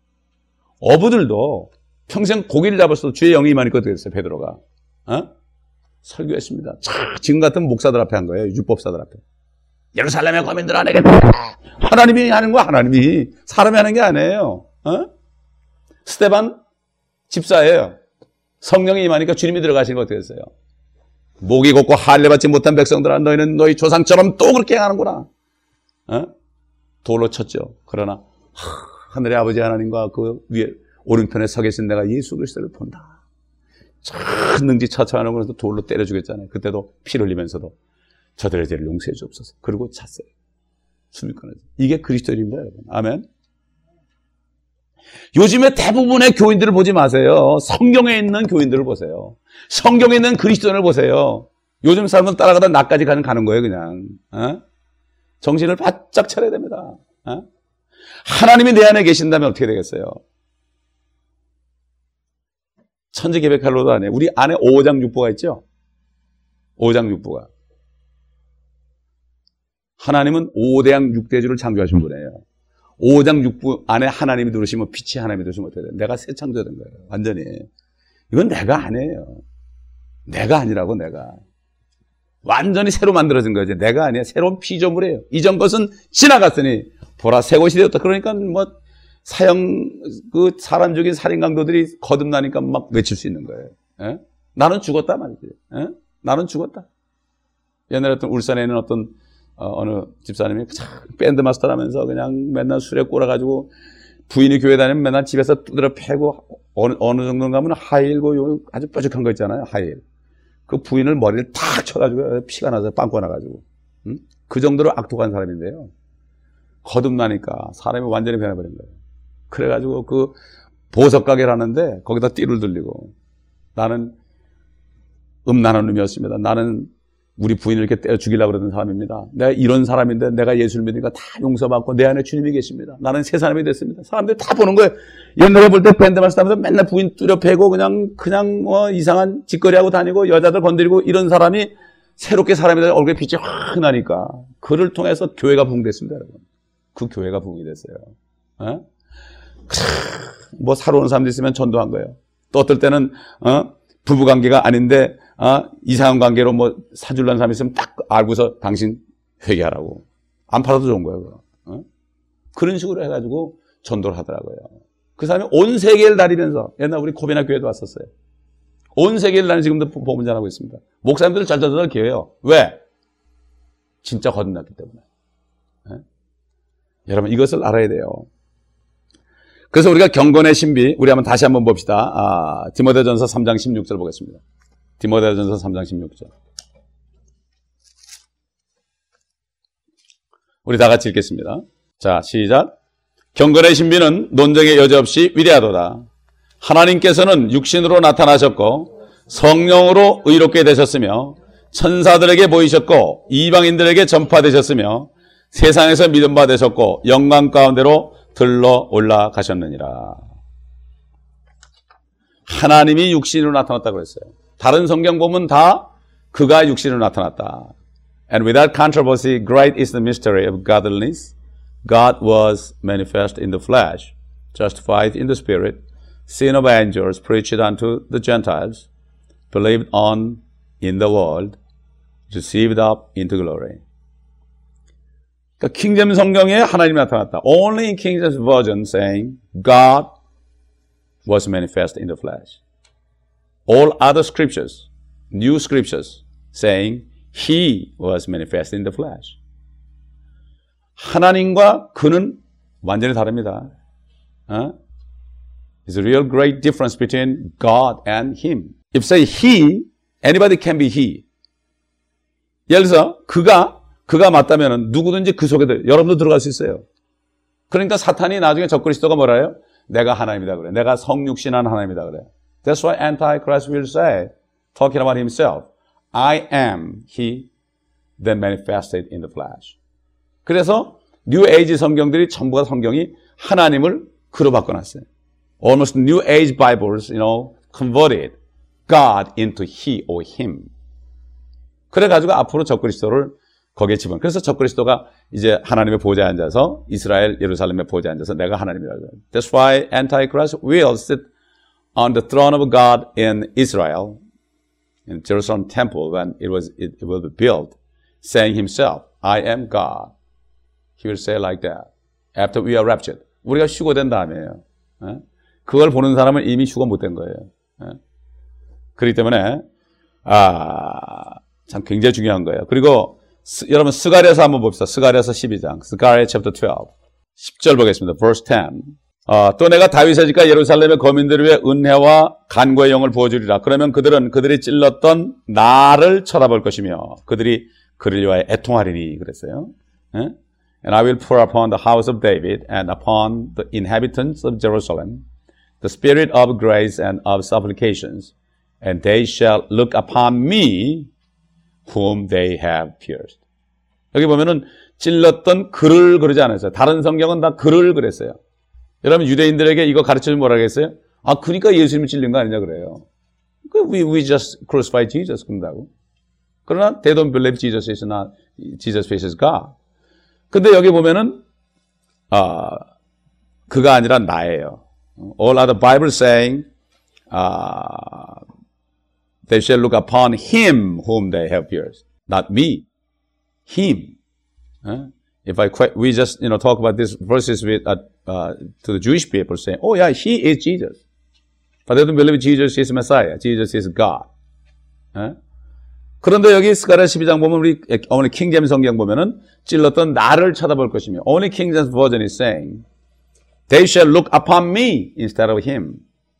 어부들도 평생 고기를 잡았어도 주의 영이 임하니까 어떻게 됐어요, 베드로가? 어? 설교했습니다. 참, 지금 같은 목사들 앞에 한 거예요. 율법사들 앞에. 예루살렘의 거민들아 내게 하나님이 하는 거 하나님이 사람이 하는 게 아니에요. 어? 스데반 집사예요. 성령이 임하니까 주님이 들어가시는 거 어떻게 됐어요? 목이 곱고 할례 받지 못한 백성들아 너희는 너희 조상처럼 또 그렇게 행하는구나. 어? 돌로 쳤죠. 그러나 하늘의 아버지 하나님과 그 위에 오른편에 서 계신 내가 예수 그리스도를 본다. 참 능지처참하는 거에서 돌로 때려 주겠잖아요. 그때도 피 흘리면서도 저들의 죄를 용서해 주옵소서. 그리고 잤어요. 숨이 끊어져. 이게 그리스도인입니다, 여러분. 아멘. 요즘에 대부분의 교인들을 보지 마세요. 성경에 있는 교인들을 보세요. 성경에 있는 그리스도인을 보세요. 요즘 사람은 따라가다 나까지 가는 가는 거예요, 그냥. 어? 정신을 바짝 차려야 됩니다. 어? 하나님이 내 안에 계신다면 어떻게 되겠어요? 천지개벽할로도 안에 우리 안에 오장육부가 있죠. 오장육부가. 하나님은 오대양 육대주를 창조하신 분이에요. 오장육부 안에 하나님이 들으시면 빛이 하나님이 들으시면 어떻게 돼요? 내가 새 창조된 거예요. 완전히. 이건 내가 아니에요. 내가 아니라고 내가. 완전히 새로 만들어진 거지. 내가 아니야. 새로운 피조물이에요. 이전 것은 지나갔으니 보라 새 것이 되었다. 그러니까 뭐 사형 그 사람 죽인 살인 강도들이 거듭나니까 막 외칠 수 있는 거예요. 에? 나는 죽었다 말이지. 에? 나는 죽었다. 옛날에 어떤 울산에 있는 어떤 어, 어느 집사님이 밴드 마스터라면서 그냥 맨날 술에 꼬라가지고 부인이 교회 다니면 맨날 집에서 두드려 패고 어느, 어느 정도인가 하면 하이힐고 아주 뾰족한 거 있잖아요. 하이힐. 그 부인을 머리를 탁 쳐가지고 피가 나서 빵꾸 나가지고. 응? 그 정도로 악독한 사람인데요. 거듭나니까 사람이 완전히 변해버린 거예요. 그래가지고 그 보석 가게를 하는데 거기다 띠를 들리고 나는 음란한 놈이었습니다. 나는 우리 부인을 이렇게 때려 죽이려고 그러던 사람입니다. 내가 이런 사람인데 내가 예수를 믿으니까 다 용서받고 내 안에 주님이 계십니다. 나는 새 사람이 됐습니다. 사람들이 다 보는 거예요. 옛날에 볼 때 밴드 마스터 하면서 맨날 부인 뚜려 패고 그냥 그냥 뭐 이상한 짓거리하고 다니고 여자들 건드리고 이런 사람이 새롭게 사람이 되서 얼굴에 빛이 확 나니까 그를 통해서 교회가 부흥됐습니다. 여러분. 그 교회가 부흥이 됐어요. 어? 뭐 사러 오는 사람도 있으면 전도한 거예요. 또 어떨 때는 어? 부부관계가 아닌데 어? 이상한 관계로 뭐 사줄라는 사람이 있으면 딱 알고서 당신 회개하라고. 안 팔아도 좋은 거예요. 어? 그런 식으로 해가지고 전도를 하더라고요. 그 사람이 온 세계를 다니면서 옛날 우리 코베나 교회도 왔었어요. 온 세계를 다니면서 지금도 보문전하고 있습니다. 목사님들을 잘 찾아서 기회예요. 왜? 진짜 거듭났기 때문에. 네? 여러분 이것을 알아야 돼요. 그래서 우리가 경건의 신비, 우리 한번 다시 한번 봅시다. 아, 디모데전서 삼 장 십육 절 보겠습니다. 디모데전서 삼 장 십육 절. 우리 다 같이 읽겠습니다. 자, 시작. 경건의 신비는 논쟁의 여지 없이 위대하도다. 하나님께서는 육신으로 나타나셨고 성령으로 의롭게 되셨으며 천사들에게 보이셨고 이방인들에게 전파되셨으며 세상에서 믿음 받으셨고 영광 가운데로 들러 올라가셨느니라. 하나님이 육신으로 나타났다고 그랬어요. 다른 성경 보면 다 그가 육신으로 나타났다. And without controversy, great is the mystery of godliness. God was manifest in the flesh, justified in the spirit, seen of angels, preached unto the Gentiles, believed on in the world, received up into glory. 그러니까 킹제임스 성경에 하나님이 나타났다. Only in King James Version saying God was manifest in the flesh. All other scriptures, new scriptures, saying He was manifest in the flesh. 하나님과 그는 완전히 다릅니다. 어? There's a real great difference between God and Him. If say He, anybody can be He. 예를 들어서 그가 그가 맞다면 누구든지 그 속에 들, 여러분도 들어갈 수 있어요. 그러니까 사탄이 나중에 적그리스도가 뭐라 해요? 내가 하나님이다 그래. 내가 성육신한 하나님이다 그래. That's why Antichrist will say, talking about himself, I am he that manifested in the flesh. 그래서 New Age 성경들이 전부가 성경이 하나님을 그로 바꿔놨어요. Almost New Age Bibles, you know, converted God into he or him. 그래가지고 앞으로 적그리스도를 거기에 집은. 그래서 적그리스도가 이제 하나님의 보좌에 앉아서 이스라엘 예루살렘의 보좌에 앉아서 내가 하나님이라고 해요. That's why Antichrist will sit on the throne of God in Israel, in Jerusalem temple when it was it will be built, saying himself, I am God. He will say like that. After we are raptured. 우리가 휴거된 다음에요. 그걸 보는 사람은 이미 휴거 못된 거예요. 그렇기 때문에 아, 참 굉장히 중요한 거예요. 그리고 스, 여러분 스가랴서 한번 봅시다. 스가랴서 십이 장. 스가랴 chapter twelve. 십 절 보겠습니다. verse ten. 어, 또 내가 다윗의 집과 예루살렘의 거민들을 위해 은혜와 간구의 영을 부어주리라. 그러면 그들은 그들이 찔렀던 나를 쳐다볼 것이며 그들이 그를 위하여 애통하리니 그랬어요. 예? And I will pour upon the house of David and upon the inhabitants of Jerusalem the spirit of grace and of supplications, and they shall look upon me whom they have pierced. 여기 보면은 찔렀던 그를 그러지 않았어요. 다른 성경은 다 그를 그랬어요. 여러분 유대인들에게 이거 가르쳐주면 뭐라 그랬어요? 아, 그러니까 예수님이 찔린 거 아니냐 그래요. We, we just crucified Jesus 그런다고. 그러나 they don't believe Jesus is not, Jesus faces God. 근데 여기 보면은 아, 그가 아니라 나예요. All other Bible saying uh, they shall look upon him whom they have pierced, not me, him. Uh, if I we just you know talk about these verses with uh, uh, to the Jewish people, saying, "Oh yeah, he is Jesus," but they don't believe Jesus is Messiah. Jesus is God. Uh? 그런데 여기 스가랴 십이 장 보면 우리 어머니 킹제임스 성경 보면은 찔렀던 나를 쳐다볼 것이며, only King James version is saying, "They shall look upon me instead of him."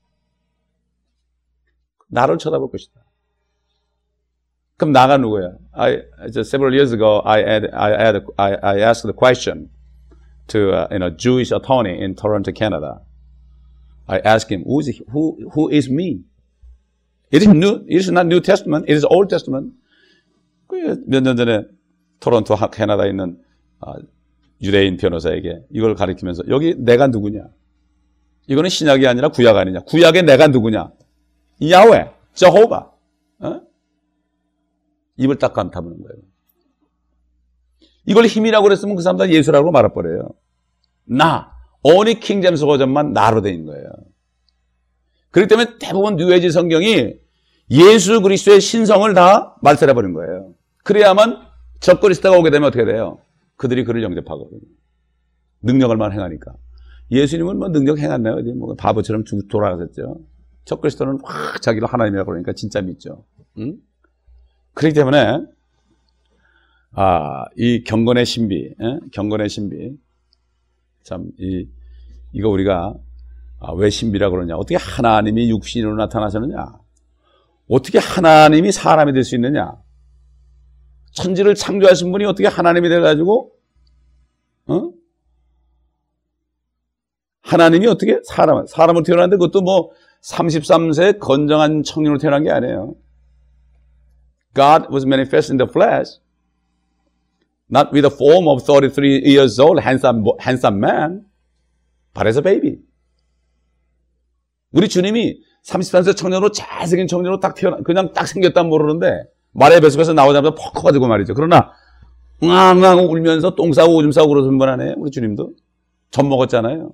나를 쳐다볼 것이다. 그럼 나가 누구야? I just several years ago, I had, I had, I, I asked the question to uh, you know Jewish attorney in Toronto, Canada. I asked him, "Who is he, who who is me?" It is new. It is not New Testament. It is Old Testament. 몇 년 전에 토론토 캐나다에 있는 유대인 변호사에게 이걸 가리키면서 여기 내가 누구냐? 이거는 신약이 아니라 구약 아니냐? 구약의 내가 누구냐? 야훼, 저호바. 어? 입을 딱 감타보는 거예요. 이걸 힘이라고 그랬으면 그 사람들 예수라고 말아버려요. 나, only king james 버전만 나로 돼 있는 거예요. 그렇기 때문에 대부분 뉴에이지 성경이 예수 그리스도의 신성을 다 말살해버린 거예요. 그래야만 적 그리스도가 오게 되면 어떻게 돼요? 그들이 그를 영접하거든요. 능력을만 행하니까. 예수님은 뭐 능력 행했나요? 뭐 바보처럼 돌아가셨죠. 적 그리스도는 확 자기를 하나님이라고 그러니까 진짜 믿죠. 응? 그렇기 때문에 아, 이 경건의 신비, 에? 경건의 신비. 참, 이, 이거 우리가 아, 왜 신비라고 그러냐? 어떻게 하나님이 육신으로 나타나셨느냐? 어떻게 하나님이 사람이 될 수 있느냐? 천지를 창조하신 분이 어떻게 하나님이 돼가지고, 어? 하나님이 어떻게 사람, 사람을 태어났는데 그것도 뭐 삼십삼 세 건정한 청년으로 태어난 게 아니에요. God was manifest in the flesh, not with the form of thirty-three years old handsome, handsome man, but as a baby. 우리 주님이 삼십삼 세 청년으로 잘생긴 청년으로 딱 태어나, 그냥 딱 생겼다면 모르는데, 마리아 뱃속에서 나오자마자 퍽 커가지고 말이죠. 그러나, 응앙 울면서 똥 싸고 오줌 싸고 그러는 분 아니에요? 우리 주님도. 젖 먹었잖아요.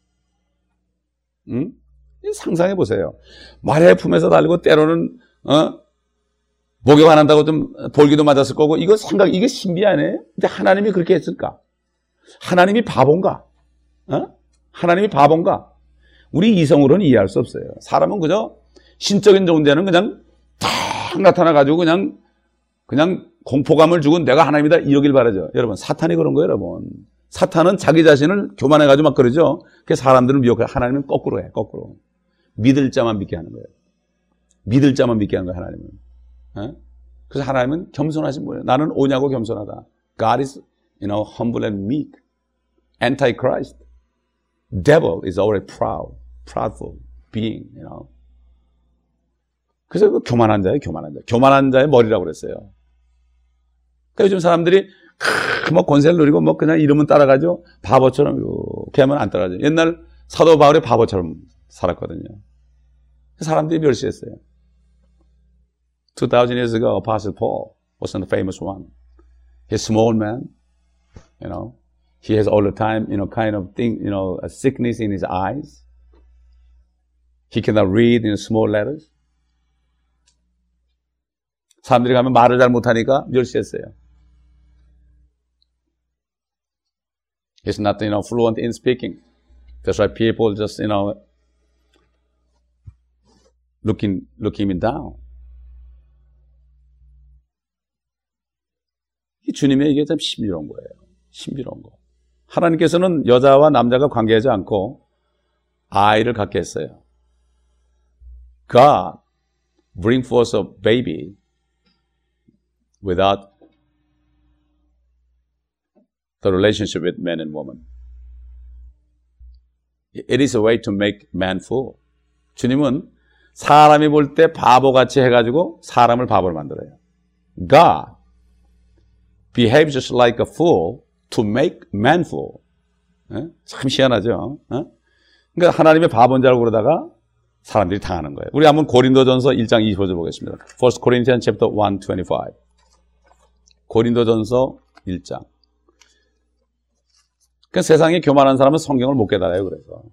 응? 상상해 보세요. 마리아의 품에서 달고 때로는, 어? 목욕 안 한다고 좀 볼기도 맞았을 거고, 이거 생각, 이게 신비 아니에요? 근데 하나님이 그렇게 했을까? 하나님이 바본가? 어? 하나님이 바본가? 우리 이성으로는 이해할 수 없어요. 사람은 그저 신적인 존재는 그냥 탁 나타나가지고 그냥, 그냥 공포감을 주고 내가 하나님이다 이러길 바라죠. 여러분, 사탄이 그런 거예요, 여러분. 사탄은 자기 자신을 교만해가지고 막 그러죠. 그래서 사람들을 미혹해. 하나님은 거꾸로 해, 거꾸로. 믿을 자만 믿게 하는 거예요. 믿을 자만 믿게 하는 거예요, 하나님은. 에? 그래서 하나님은 겸손하신 분이에요. 나는 오냐고 겸손하다. God is, you know, humble and meek. Antichrist. Devil is already proud, proudful being, you know. 그래서 그 교만한 자예요, 교만한 자. 교만한 자의 머리라고 그랬어요. 그러니까 요즘 사람들이 크, 뭐 권세를 누리고 뭐 그냥 이름은 따라가죠. 바보처럼 이렇게 하면 안 따라가죠. 옛날 사도 바울이 바보처럼 살았거든요. 사람들이 멸시했어요. two thousand years ago, Apostle Paul wasn't a famous one. He's a small man, you know. He has all the time, you know, kind of thing, you know, a sickness in his eyes. He cannot read in small letters. 사람들이 가면 말을 잘 못하니까 멸시했어요. He's not, you know, fluent in speaking. That's why people just, you know, looking, looking him down. 이 주님의 이게 참 신비로운 거예요. 신비로운 거. 하나님께서는 여자와 남자가 관계하지 않고 아이를 갖게 했어요. God bring forth a baby without the relationship with man and woman. It is a way to make man fool. 주님은 사람이 볼 때 바보같이 해가지고 사람을 바보로 만들어요. God behaves just like a fool to make man fool. 예? 참 희한하죠. 예? 그러니까 하나님의 바본 줄 알고 그러다가 사람들이 당하는 거예요. 우리 한번 고린도전서 일 장 이십오 절 보겠습니다. First Corinthians chapter one twenty-five. 고린도전서 일 장. 그러니까 세상에 교만한 사람은 성경을 못 깨달아요. 그래서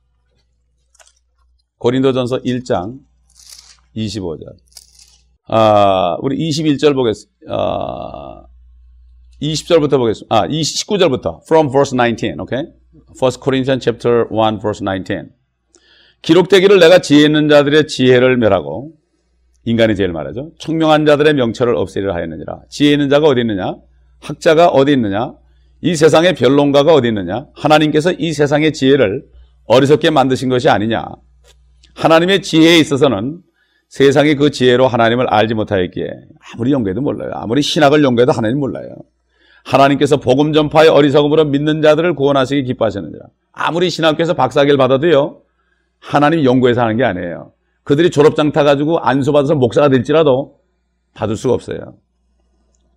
고린도전서 일 장 이십오 절. 아, 우리 이십일 절 보겠습니다. 아, 이십 절부터 보겠습니다. 아, 십구 절부터. From verse nineteen, okay? First Corinthians chapter one verse nineteen. 기록되기를 내가 지혜 있는 자들의 지혜를 멸하고, 인간이 제일 말하죠. 청명한 자들의 명철을 없애리라 하였느니라. 지혜 있는 자가 어디 있느냐? 학자가 어디 있느냐? 이 세상의 변론가가 어디 있느냐? 하나님께서 이 세상의 지혜를 어리석게 만드신 것이 아니냐? 하나님의 지혜에 있어서는 세상이 그 지혜로 하나님을 알지 못하였기에 아무리 연구해도 몰라요. 아무리 신학을 연구해도 하나님 몰라요. 하나님께서 복음 전파의 어리석음으로 믿는 자들을 구원하시기 기뻐하셨느니라. 아무리 신학교에서 박사학위를 받아도요, 하나님 연구해서 하는 게 아니에요. 그들이 졸업장 타가지고 안수받아서 목사가 될지라도 받을 수가 없어요.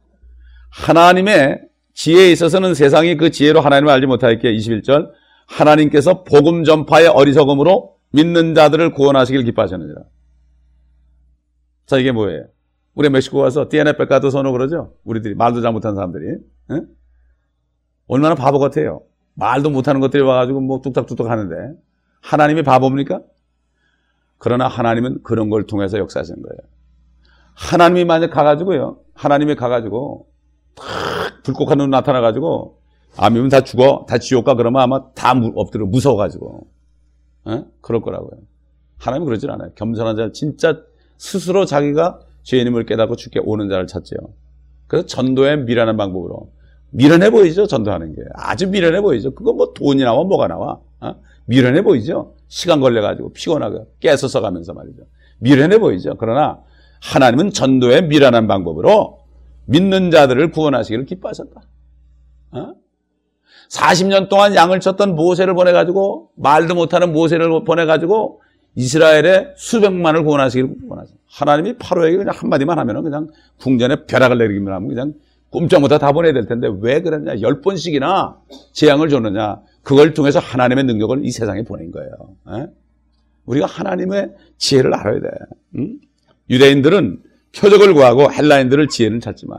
하나님의 지혜에 있어서는 세상이 그 지혜로 하나님을 알지 못하였기에 이십일 절 하나님께서 복음 전파의 어리석음으로 믿는 자들을 구원하시길 기뻐하셨느니라. 자, 이게 뭐예요? 우리 멕시코 가서 디엔에 백과도 선호 그러죠? 우리들이 말도 잘 못하는 사람들이. 에? 얼마나 바보 같아요. 말도 못하는 것들이 와가지고 뭐 뚝딱뚝딱 하는데 하나님이 바보입니까? 그러나 하나님은 그런 걸 통해서 역사하시는 거예요. 하나님이 만약 가가지고요. 하나님이 가가지고 탁 불꽃한 눈 나타나가지고 아, 믿으면 다 죽어. 다 지옥 가. 그러면 아마 다 엎드려 무서워가지고. 에? 그럴 거라고요. 하나님은 그러질 않아요. 겸손한 자, 진짜 스스로 자기가 죄인임을 깨닫고 죽게 오는 자를 찾죠. 그래서 전도에 미련한 방법으로. 미련해 보이죠? 전도하는 게. 아주 미련해 보이죠? 그거 뭐 돈이 나와 뭐가 나와? 어? 미련해 보이죠? 시간 걸려가지고 피곤하고 깨서 써가면서 말이죠. 미련해 보이죠? 그러나 하나님은 전도에 미련한 방법으로 믿는 자들을 구원하시기를 기뻐하셨다. 어? 사십 년 동안 양을 쳤던 모세를 보내가지고 말도 못하는 모세를 보내가지고 이스라엘의 수백만을 구원하시기를 구원하셨다. 하나님이 파로에게 그냥 한마디만 하면은 그냥 궁전에 벼락을 내리기만 하면 그냥 꼼짝 못하고 다 보내야 될 텐데 왜 그랬냐? 열 번씩이나 재앙을 줬느냐? 그걸 통해서 하나님의 능력을 이 세상에 보낸 거예요. 에? 우리가 하나님의 지혜를 알아야 돼. 응? 유대인들은 표적을 구하고 헬라인들은 지혜를 찾지만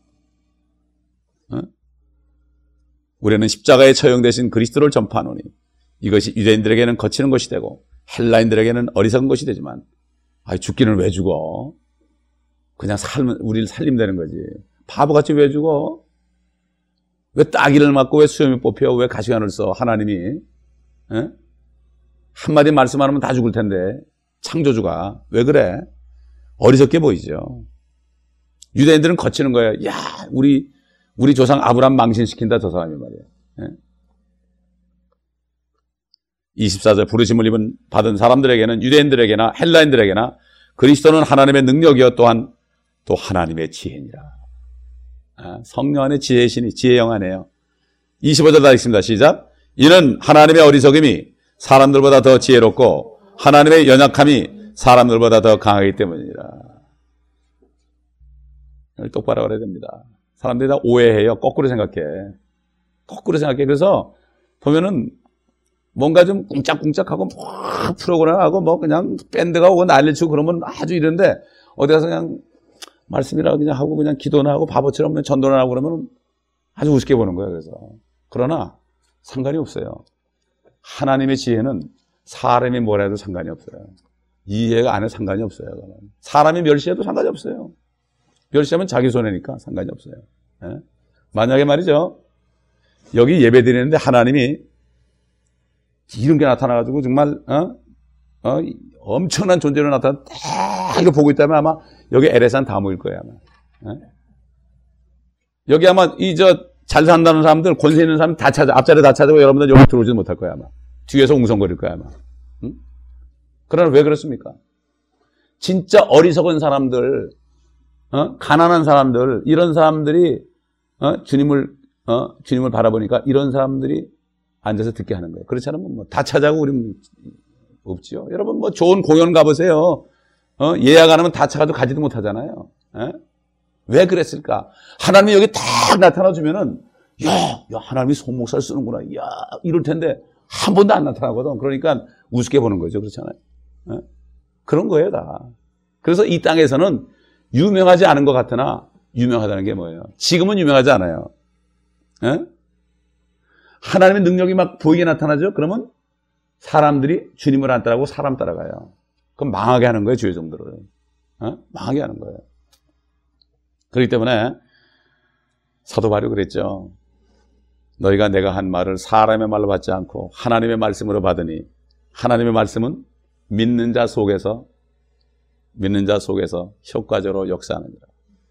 어? 우리는 십자가에 처형되신 그리스도를 전파하노니 이것이 유대인들에게는 거치는 것이 되고 헬라인들에게는 어리석은 것이 되지만 아, 죽기는 왜 죽어? 그냥 살면 우리를 살리면 되는 거지. 바보같이 왜 죽어? 왜 따기를 맞고 왜 수염이 뽑혀? 왜 가시관을 써? 하나님이 에? 한마디 말씀 안 하면 다 죽을 텐데 창조주가 왜 그래? 어리석게 보이죠. 유대인들은 거치는 거예요. 야, 우리 우리 조상 아브라함 망신시킨다 저 사람이 말이에요. 예? 이십사 절 부르심을 입은 받은 사람들에게는 유대인들에게나 헬라인들에게나 그리스도는 하나님의 능력이요 또한 또 하나님의 지혜니라. 아, 성령 안에 지혜의 신이 지혜의 영 안에요. 이십오 절 다 읽습니다. 시작. 이는 하나님의 어리석음이 사람들보다 더 지혜롭고 하나님의 연약함이 사람들보다 더 강하기 때문이라. 똑바로 알아야 됩니다. 사람들이 다 오해해요. 거꾸로 생각해. 거꾸로 생각해. 그래서 보면은 뭔가 좀 꿍짝꿍짝하고 뭐 프로그램하고 뭐 그냥 밴드가 오고 난리치고 그러면 아주 이런데 어디 가서 그냥 말씀이라 그냥 하고 그냥 기도나 하고 바보처럼 그냥 전도나 하고 그러면 아주 우습게 보는 거예요. 그래서 그러나 상관이 없어요. 하나님의 지혜는 사람이 뭐라 해도 상관이 없어요. 이해가 안 해 상관이 없어요. 사람이 멸시해도 상관이 없어요. 멸시하면 자기 손해니까 상관이 없어요. 예? 만약에 말이죠. 여기 예배 드리는데 하나님이 이런 게 나타나가지고 정말 어? 어? 엄청난 존재로 나타나 딱 이거 보고 있다면 아마 여기 엘에스한 다 모일 거예요. 아마. 예? 여기 아마 이 저 잘 산다는 사람들 권세 있는 사람 다 찾아 앞자리 다 찾아고 여러분들 여기 들어오지 못할 거야 아마. 뒤에서 웅성거릴 거야 아마. 응? 그러나 왜 그렇습니까? 진짜 어리석은 사람들, 어? 가난한 사람들, 이런 사람들이 어? 주님을 어? 주님을 바라보니까 이런 사람들이 앉아서 듣게 하는 거예요. 그렇지 않으면 뭐 다 찾아고 우리는 없지요. 여러분 뭐 좋은 공연 가보세요. 어? 예약 안 하면 다 차가지고 가지도 못하잖아요. 에? 왜 그랬을까? 하나님이 여기 딱 나타나주면은 야, 야 하나님이 손목살 쓰는구나. 야 이럴 텐데 한 번도 안 나타나거든. 그러니까 우습게 보는 거죠. 그렇잖아요. 에? 그런 거예요 다. 그래서 이 땅에서는 유명하지 않은 것 같으나 유명하다는 게 뭐예요? 지금은 유명하지 않아요. 에? 하나님의 능력이 막 보이게 나타나죠? 그러면 사람들이 주님을 안 따라가고 사람 따라가요. 그럼 망하게 하는 거예요, 주의 종들을. 어? 망하게 하는 거예요. 그렇기 때문에 사도 바울이 그랬죠. 너희가 내가 한 말을 사람의 말로 받지 않고 하나님의 말씀으로 받으니 하나님의 말씀은 믿는 자 속에서 믿는 자 속에서 효과적으로 역사하느니라.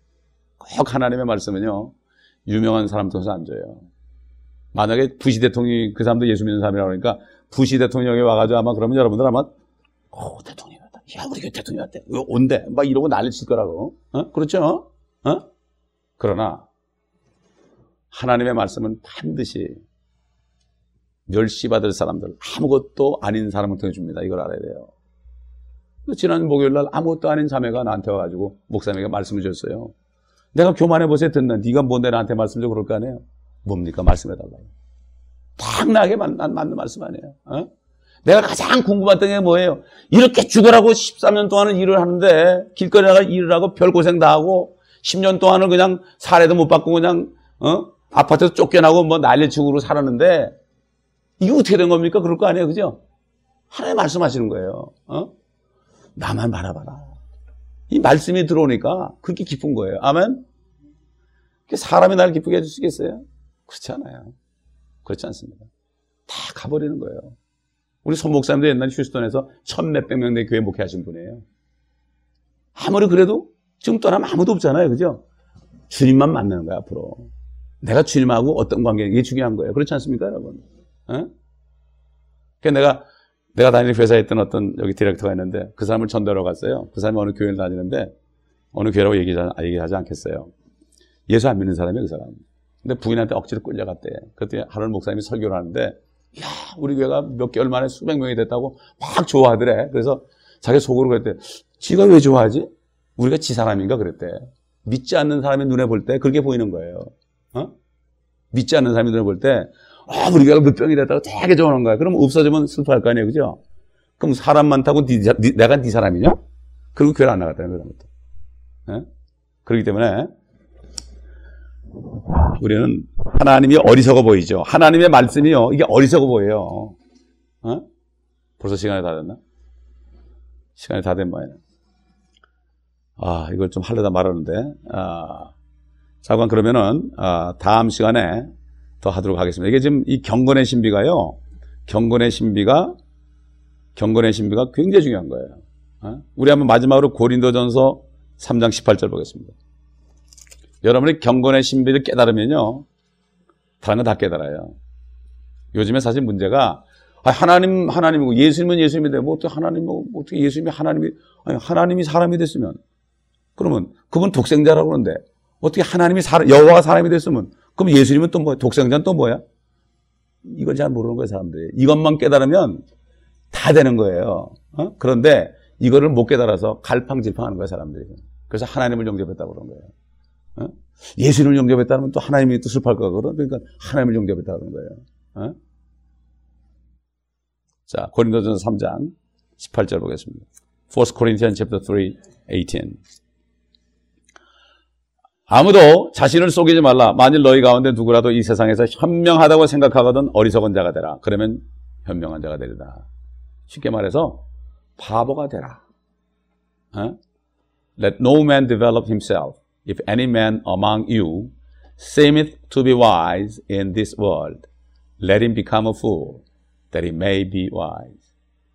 꼭 하나님의 말씀은요, 유명한 사람 통해서 안 줘요. 만약에 부시 대통령이 그 사람도 예수 믿는 사람이라고 그러니까 부시 대통령이 와가지고 아마 그러면 여러분들 아마 어 대통령이 왔다. 야 우리 교회 대통령이 왔대. 왜 온대? 막 이러고 난리 칠 거라고. 어? 그렇죠? 어? 그러나 하나님의 말씀은 반드시 멸시받을 사람들, 아무것도 아닌 사람을 통해 줍니다. 이걸 알아야 돼요. 지난 목요일 날 아무것도 아닌 자매가 나한테 와가지고 목사님에게 말씀을 줬어요. 내가 교만해 보세요 듣는 네가 뭔데 나한테 말씀 좀 그럴 거 아니에요. 뭡니까? 말씀해달라고. 딱 나게 맞는, 맞는 말씀 아니에요. 어? 내가 가장 궁금했던 게 뭐예요? 이렇게 죽으라고 십삼 년 동안은 일을 하는데 길거리 나가 일을 하고 별고생 다 하고 십 년 동안은 그냥 사례도 못 받고 그냥 어? 아파트에서 쫓겨나고 뭐 난리치고 살았는데 이게 어떻게 된 겁니까? 그럴 거 아니에요. 그죠? 하나님 말씀하시는 거예요. 어? 나만 바라봐라. 이 말씀이 들어오니까 그렇게 기쁜 거예요. 아멘? 사람이 나를 기쁘게 해줄 수 있겠어요? 그렇지 않아요. 그렇지 않습니다. 다 가버리는 거예요. 우리 손 목사님도 옛날에 휴스턴에서 천 몇백 명 내 교회 목회하신 분이에요. 아무리 그래도 지금 떠나면 아무도 없잖아요. 그죠? 주님만 만나는 거야, 앞으로. 내가 주님하고 어떤 관계, 이게 중요한 거예요. 그렇지 않습니까, 여러분? 어? 그러니까 내가, 내가 다니는 회사에 있던 어떤 여기 디렉터가 있는데 그 사람을 전달하러 갔어요. 그 사람이 어느 교회를 다니는데 어느 교회라고 얘기하지, 얘기하지 않겠어요. 예수 안 믿는 사람이에요, 그 사람. 근데 부인한테 억지로 끌려갔대. 그때 하늘 목사님이 설교를 하는데, 야, 우리 교회가 몇 개월 만에 수백 명이 됐다고 막 좋아하더래. 그래서 자기 속으로 그랬대. 지가 왜 좋아하지? 우리가 지 사람인가 그랬대. 믿지 않는 사람의 눈에 볼 때 그렇게 보이는 거예요. 어? 믿지 않는 사람의 눈에 볼 때, 아, 우리 교회가 몇 병이 됐다고 되게 좋아하는 거야. 그럼 없어지면 슬퍼할 거 아니에요, 그죠? 그럼 사람 많다고 니, 니, 내가 네 사람이냐? 그리고 교회를 안 나갔다는 거야, 그다음부터. 예? 그렇기 때문에 우리는 하나님이 어리석어 보이죠. 하나님의 말씀이요, 이게 어리석어 보여요. 어? 벌써 시간이 다 됐나? 시간이 다 된 모양이네. 아, 이걸 좀 하려다 말았는데, 아, 자관 그러면은 아, 다음 시간에 더 하도록 하겠습니다. 이게 지금 이 경건의 신비가요, 경건의 신비가 경건의 신비가 굉장히 중요한 거예요. 어? 우리 한번 마지막으로 고린도전서 삼 장 십팔 절 보겠습니다. 여러분이 경건의 신비를 깨달으면요, 다른 건 다 깨달아요. 요즘에 사실 문제가, 아, 하나님, 하나님이고, 예수님은 예수님인데, 뭐, 어떻게 하나님, 뭐, 어떻게 예수님이 하나님이, 아니, 하나님이 사람이 됐으면, 그러면, 그분 독생자라고 그러는데, 어떻게 하나님이 사람, 여호와가 사람이 됐으면, 그럼 예수님은 또 뭐야? 독생자는 또 뭐야? 이걸 잘 모르는 거예요, 사람들이. 이것만 깨달으면 다 되는 거예요. 어? 그런데, 이거를 못 깨달아서 갈팡질팡 하는 거예요, 사람들이. 그래서 하나님을 영접했다고 그런 거예요. 어? 예수님을 영접했다면 또 하나님이 또 슬퍼할 거거든. 그러니까 하나님을 영접했다고 그런 거예요. 어? 자, 고린도전서 삼 장 십팔 절 보겠습니다. First Corinthians chapter three, eighteen. 아무도 자신을 속이지 말라. 만일 너희 가운데 누구라도 이 세상에서 현명하다고 생각하거든 어리석은 자가 되라. 그러면 현명한 자가 되리라. 쉽게 말해서 바보가 되라. 어? Let no man develop himself. If any man among you seemeth to be wise in this world, let him become a fool, that he may be wise.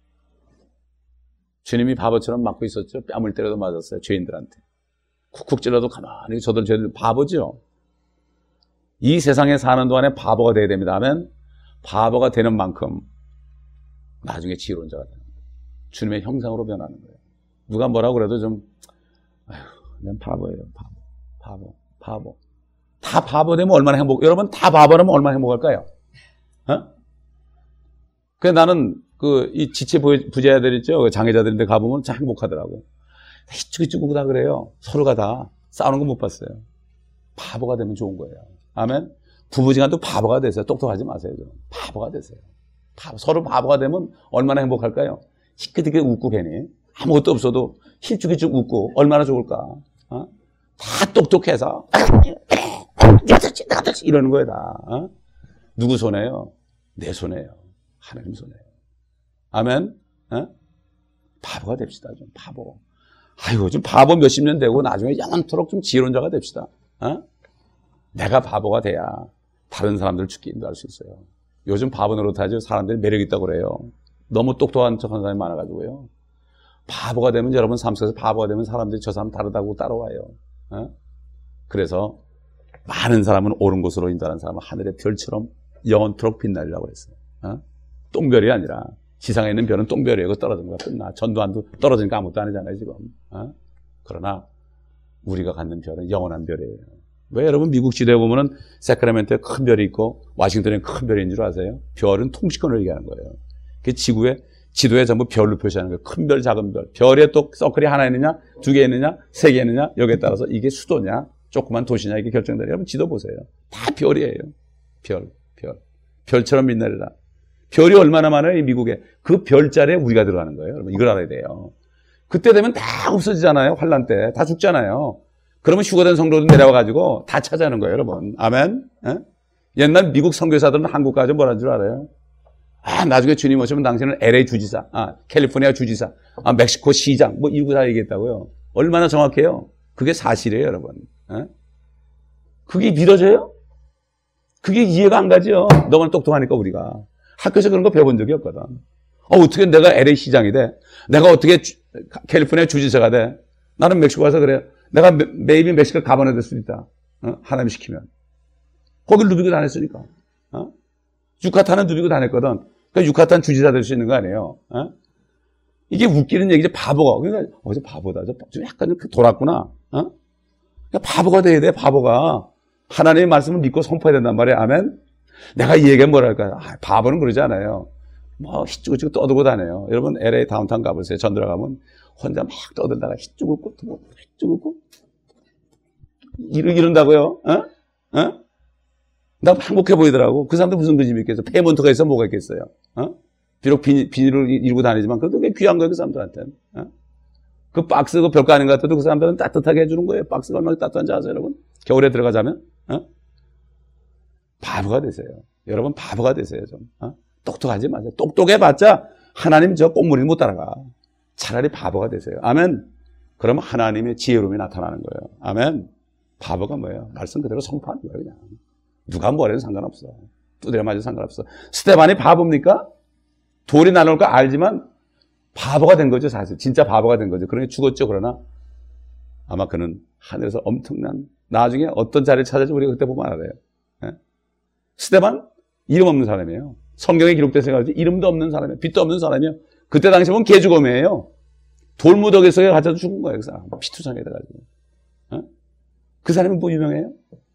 주님이 바보처럼 맞고 있었죠. 뺨을 때려도 맞았어요, 죄인들한테. 쿡쿡 찔러도 가만히 저들 죄인들 바보죠. 이 세상에 사는 동안에 바보가 되어야 됩니다. 하면 바보가 되는 만큼 나중에 지혜로운 자가 되는 거예요. 주님의 형상으로 변하는 거예요. 누가 뭐라고 그래도 좀, 아휴, 난 바보예요, 바보. 바보, 바보. 다 바보 되면 얼마나 행복, 여러분 다 바보라면 얼마나 행복할까요? 어? 그 나는 그, 이 지체 부자들 있죠? 장애자들인데 가보면 참 행복하더라고. 이쪽이쪽 다 그래요. 서로가 다 싸우는 거 못 봤어요. 바보가 되면 좋은 거예요. 아멘? 부부지간도 바보가 되세요. 똑똑하지 마세요. 좀. 바보가 되세요. 바보, 서로 바보가 되면 얼마나 행복할까요? 희끗희끗 웃고 괜히. 아무것도 없어도 힐쭉힐쭉 웃고 얼마나 좋을까? 어? 다 똑똑해서 이러는 거예요, 다. 어? 누구 손에요? 내 손에요. 하나님 손에요. 아멘? 어? 바보가 됩시다, 좀 바보. 아이고, 좀 바보 몇십 년 되고 나중에 영원토록 좀 지혜로운 자가 됩시다. 어? 내가 바보가 돼야 다른 사람들 죽기 인도할 수 있어요. 요즘 바보 노릇하죠. 사람들이 매력 있다고 그래요. 너무 똑똑한 척한 사람이 많아가지고요. 바보가 되면, 여러분 삶 속에서 바보가 되면 사람들이 저 사람 다르다고 따라와요. 어? 그래서 많은 사람은 옳은 곳으로 인도하는 사람은 하늘의 별처럼 영원토록 빛나리라고 그랬어요. 어? 똥별이 아니라, 지상에 있는 별은 똥별이에요. 그거 떨어지는 거야. 끝나. 전두환도 떨어지니까 아무것도 아니잖아요, 지금. 어? 그러나 우리가 갖는 별은 영원한 별이에요. 왜 여러분 미국 지도에 보면은 세크라멘토에 큰 별이 있고 워싱턴에 큰 별이 있는 줄 아세요? 별은 통치권을 얘기하는 거예요. 그 지구에, 지도에 전부 별로 표시하는 거예요. 큰 별, 작은 별. 별에 또 서클이 하나 있느냐, 두 개 있느냐, 세 개 있느냐, 여기에 따라서 이게 수도냐, 조그만 도시냐 이게 결정되냐. 여러분 지도 보세요. 다 별이에요. 별, 별. 별처럼 빛나리라. 별이 얼마나 많아요, 이 미국에. 그 별자리에 우리가 들어가는 거예요. 여러분 이걸 알아야 돼요. 그때 되면 다 없어지잖아요. 환란 때. 다 죽잖아요. 그러면 휴거된 성도들 내려와가지고 다 찾아하는 거예요, 여러분. 아멘? 에? 옛날 미국 선교사들은 한국 가서 뭐라는 줄 알아요? 아, 나중에 주님 오시면 당신은 엘에이 주지사, 아, 캘리포니아 주지사, 아, 멕시코 시장, 뭐 이러고 다 얘기했다고요. 얼마나 정확해요? 그게 사실이에요, 여러분. 에? 그게 믿어져요? 그게 이해가 안 가죠? 너무 똑똑하니까 우리가. 학교에서 그런 거 배워본 적이 없거든. 어, 어떻게 내가 엘에이 시장이 돼? 내가 어떻게 주, 캘리포니아 주지사가 돼? 나는 멕시코 가서 그래. 내가 메이비 멕시코 가버나 될 수도 있다. 어? 하나님 시키면. 거길 누비고 다녔으니까. 어? 유카탄은 누비고 다녔거든. 그러니까 유카탄 주지사 될 수 있는 거 아니에요. 어? 이게 웃기는 얘기지. 바보가. 그러니까 어제 바보다. 좀 약간 돌았구나. 어? 그러니까 바보가 돼야 돼. 바보가. 하나님의 말씀을 믿고 선포해야 된단 말이에요. 아멘. 내가 이 얘기하면 뭐랄까요. 아, 바보는 그러지 않아요. 뭐 히쭈그쭈 떠들고 다녀요. 여러분 엘에이 다운타운 가보세요. 전 들어가면 혼자 막 떠들다가 히쭈그고 히쭈그고 이러, 이런다고요. 어? 어? 나 행복해 보이더라고. 그 사람들 무슨 근심이 있겠어. 페이먼트가 있어 뭐가 있겠어요. 어? 비록 비닐, 비닐을 이루고 다니지만 그래도 꽤 귀한 거예요. 그 사람들한테는. 어? 그 박스 그 별거 아닌 것 같아도 그 사람들은 따뜻하게 해주는 거예요. 박스가 얼마나 따뜻한지 아세요 여러분? 겨울에 들어가자면. 어? 바보가 되세요. 여러분 바보가 되세요 좀. 어? 똑똑하지 마세요. 똑똑해봤자 하나님 저 꽁무니 못 따라가. 차라리 바보가 되세요. 아멘. 그러면 하나님의 지혜로움이 나타나는 거예요. 아멘. 바보가 뭐예요? 말씀 그대로 선포하는 거예요 그냥. 누가 뭐래도 상관없어. 두드려 맞아도 상관없어. 스테반이 바보입니까? 돌이 나올 거 알지만 바보가 된 거죠 사실. 진짜 바보가 된 거죠. 그러니 죽었죠. 그러나 아마 그는 하늘에서 엄청난 나중에 어떤 자리를 찾아지 우리가 그때 보면 알아요. 예? 스테반 이름 없는 사람이에요. 성경에 기록된 생각이지 이름도 없는 사람이에요. 빛도 없는 사람이에요. 그때 당시 보면 개죽음이에요. 돌무더기에서 가져다 죽은 거예요. 그 사람. 피투성에 돼가지고. 어? 그 사람이 뭐 유명해요?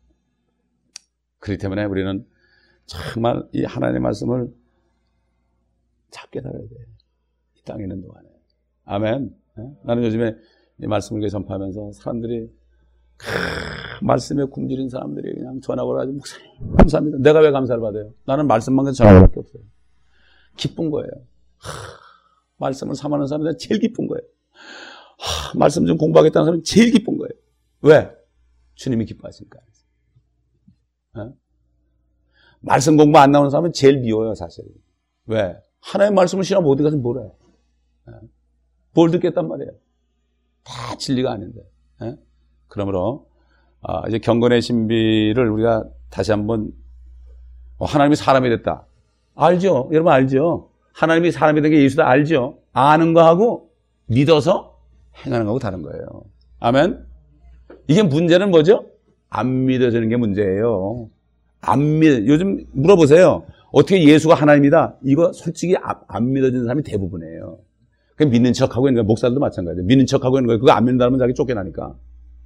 그렇기 때문에 우리는 정말 이 하나님의 말씀을 잡게 달아야 돼요. 이 땅에 있는 동안에. 아멘. 어? 나는 요즘에 이 말씀을 전파하면서 사람들이 크, 말씀에 굶주린 사람들이 그냥 전화 걸어가지고 목사님 감사합니다. 내가 왜 감사를 받아요? 나는 말씀만 전화밖에 없어요. 기쁜 거예요. 하, 말씀을 삼하는 사람들은 제일 기쁜 거예요. 하, 말씀 좀 공부하겠다는 사람은 제일 기쁜 거예요. 왜? 주님이 기뻐하시니까. 어? 말씀 공부 안 나오는 사람은 제일 미워요 사실. 왜? 하나의 말씀을 싫어하면 어디 가서 뭘 해? 어? 뭘 듣겠단 말이에요. 다 진리가 아닌데. 어? 그러므로 아, 이제 경건의 신비를 우리가 다시 한번 어, 하나님이 사람이 됐다. 알죠? 여러분 알죠? 하나님이 사람이 된 게 예수다 알죠? 아는 거하고 믿어서 행하는 거하고 다른 거예요. 아멘? 이게 문제는 뭐죠? 안 믿어지는 게 문제예요. 안 믿, 요즘 물어보세요. 어떻게 예수가 하나님이다? 이거 솔직히 안 믿어지는 사람이 대부분이에요. 그 믿는 척하고 있는 거예요. 목사들도 마찬가지예요. 믿는 척하고 있는 거예요. 그거 안 믿는다면 자기 쫓겨나니까.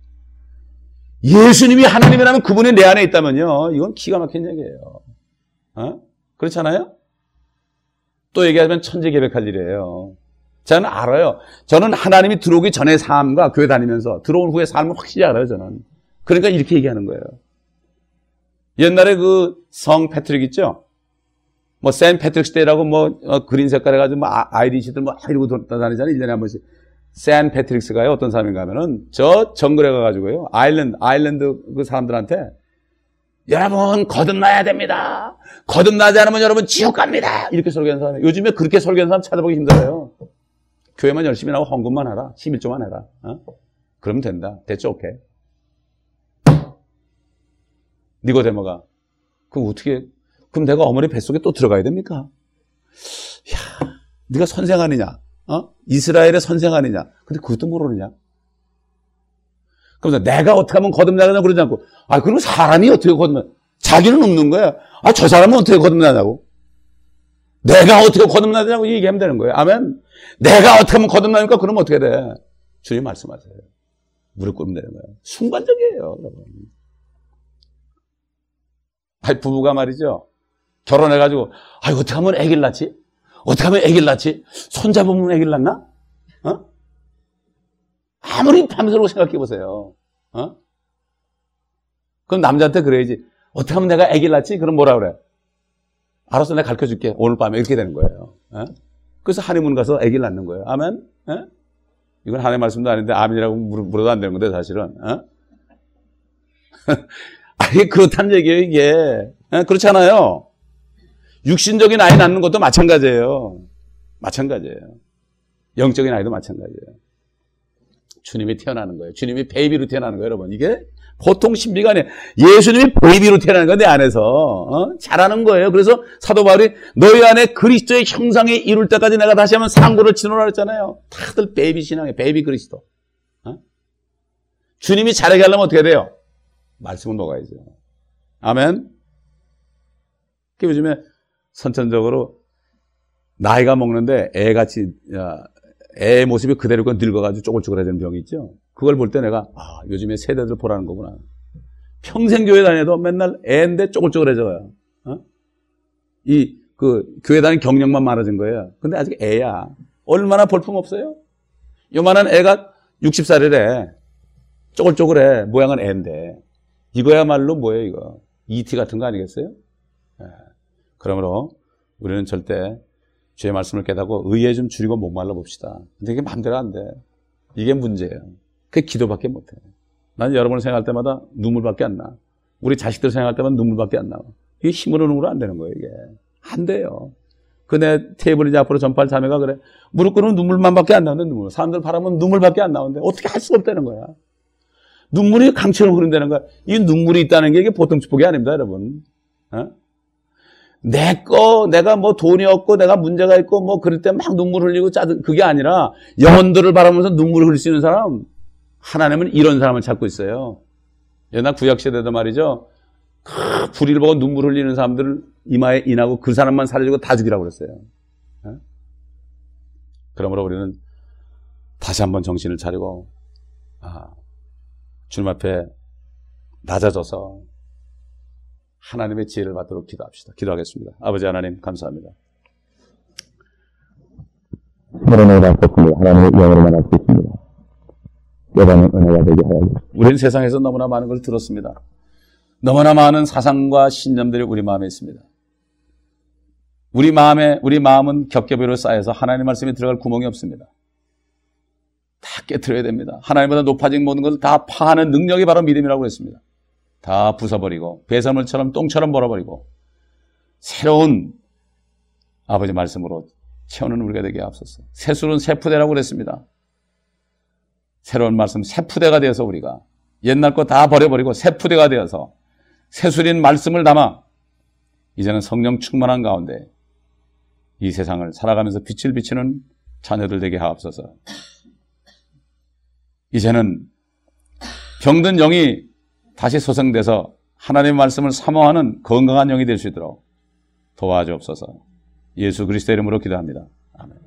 예수님이 하나님이라면 그분이 내 안에 있다면요. 이건 기가 막힌 얘기예요. 어? 그렇잖아요? 또 얘기하면 천재개벽할 일이에요. 저는 알아요. 저는 하나님이 들어오기 전의 삶과 교회 다니면서 들어온 후의 삶을 확실히 알아요, 저는. 그러니까 이렇게 얘기하는 거예요. 옛날에 그 성 패트릭 있죠? 뭐, 샌 패트릭스 데이라고 뭐, 어, 그린 색깔 해가지고 뭐, 아, 아이리시들 뭐, 이러고 다니잖아요. 일 년에 한 번씩. 샌 패트릭스가요, 어떤 사람인가 하면은, 저 정글에 가가지고요, 아일랜드, 아일랜드 그 사람들한테, 여러분, 거듭나야 됩니다. 거듭나지 않으면 여러분 지옥 갑니다. 이렇게 설교하는 사람이에요. 요즘에 그렇게 설교하는 사람 찾아보기 힘들어요. 교회만 열심히 나오고 헌금만 해라. 십일조만 해라. 어? 그러면 된다. 됐죠, 오케이. 니고데모가, 그럼 어떻게, 그럼 내가 어머니 뱃속에 또 들어가야 됩니까? 야, 네가 선생 아니냐? 어? 이스라엘의 선생 아니냐? 근데 그것도 모르느냐? 그러면서 내가 어떻게 하면 거듭나느냐 그러지 않고, 아, 그럼 사람이 어떻게 거듭나? 자기는 없는 거야. 아, 저 사람은 어떻게 거듭나냐고? 내가 어떻게 거듭나냐고 얘기하면 되는 거예요. 아멘. 내가 어떻게 하면 거듭나니까 그러면 어떻게 돼? 주님 말씀하세요. 무릎 꿇으면 되는 거예요. 순간적이에요, 여러분. 아니, 부부가 말이죠. 결혼해가지고, 아, 어떻게 하면 애기를 낳지? 어떻게 하면 애기를 낳지? 손잡으면 애기를 낳나? 어? 아무리 밤새도록 생각해보세요. 어? 그럼 남자한테 그래야지. 어떻게 하면 내가 아기를 낳지? 그럼 뭐라 그래? 알았어, 내가 가르쳐 줄게. 오늘 밤에 이렇게 되는 거예요. 에? 그래서 하니문 가서 아기를 낳는 거예요. 아멘? 에? 이건 하나님의 말씀도 아닌데 아멘이라고 물어도 안 되는 건데 사실은. 에? 아, 이게 그렇다는 얘기예요, 이게. 에? 그렇잖아요. 육신적인 아이 낳는 것도 마찬가지예요. 마찬가지예요. 영적인 아이도 마찬가지예요. 주님이 태어나는 거예요. 주님이 베이비로 태어나는 거예요, 여러분. 이게 보통 신비가 아니에요. 예수님이 베이비로 태어나는 건 내 안에서 어? 잘하는 거예요. 그래서 사도 바울이 너희 안에 그리스도의 형상이 이룰 때까지 내가 다시 한번 상고를 치노라 했잖아요. 다들 베이비 신앙이에요. 베이비 그리스도. 어? 주님이 잘하게 하려면 어떻게 돼요? 말씀을 먹어야죠. 아멘. 요즘에 선천적으로 나이가 먹는데 애같이 애의 모습이 그대로 늙어가지고 쪼글쪼글해지는 병이 있죠. 그걸 볼 때 내가 아 요즘에 세대들 보라는 거구나. 평생 교회 다녀도 맨날 애인데 쪼글쪼글해져요. 어? 이 그 교회 다니는 경력만 많아진 거예요. 근데 아직 애야. 얼마나 볼품 없어요? 요만한 애가 육십 살이래. 쪼글쪼글해. 모양은 애인데. 이거야말로 뭐예요 이거. 이티 같은 거 아니겠어요? 예. 그러므로 우리는 절대 주의 말씀을 깨닫고 의에 좀 줄이고 목말라 봅시다. 근데 이게 마음대로 안 돼. 이게 문제예요. 그게 기도밖에 못해. 난 여러분을 생각할 때마다 눈물밖에 안 나. 우리 자식들 생각할 때마다 눈물밖에 안 나와. 이게 힘으로 눈으로 안 되는 거예요, 이게. 안 돼요. 그 내 테이블 이제 앞으로 전파할 자매가 그래. 무릎 꿇으면 눈물만밖에 안 나오는데 눈물. 사람들 바라보면 눈물밖에 안 나오는데 어떻게 할 수가 없다는 거야. 눈물이 강처럼 흐른다는 거야. 이 눈물이 있다는 게 이게 보통 축복이 아닙니다, 여러분. 어? 내 거, 내가 뭐 돈이 없고, 내가 문제가 있고, 뭐 그럴 때 막 눈물 흘리고 짜증, 그게 아니라 영혼들을 바라보면서 눈물을 흘릴 수 있는 사람, 하나님은 이런 사람을 찾고 있어요. 옛날 구약시대도 말이죠. 그 불의를 보고 눈물 흘리는 사람들을 이마에 인하고 그 사람만 살려주고 다 죽이라고 그랬어요. 네? 그러므로 우리는 다시 한번 정신을 차리고, 아, 주님 앞에 낮아져서 하나님의 지혜를 받도록 기도합시다. 기도하겠습니다. 아버지 하나님 감사합니다. 하나님의 받겠습니다. 하나님의 영으로 만날 수 있습니다. 여러분의 은혜가 되게 하여 주십시오. 우리는 세상에서 너무나 많은 걸 들었습니다. 너무나 많은 사상과 신념들이 우리 마음에 있습니다. 우리 마음에, 우리 마음은 겹겹이로 쌓여서 하나님 말씀에 들어갈 구멍이 없습니다. 다 깨트려야 됩니다. 하나님보다 높아진 모든 것을 다 파하는 능력이 바로 믿음이라고 했습니다. 다 부숴버리고 배설물처럼 똥처럼 벌어버리고 새로운 아버지 말씀으로 채우는 우리가 되게 앞서서 새술은 새푸대라고 그랬습니다. 새로운 말씀 새푸대가 되어서 우리가 옛날 거 다 버려버리고 새푸대가 되어서 새술인 말씀을 담아 이제는 성령 충만한 가운데 이 세상을 살아가면서 빛을 비치는 자녀들 되게 하옵소서. 이제는 병든 영이 다시 소생돼서 하나님의 말씀을 사모하는 건강한 영이 될 수 있도록 도와주옵소서. 예수 그리스도의 이름으로 기도합니다. 아멘.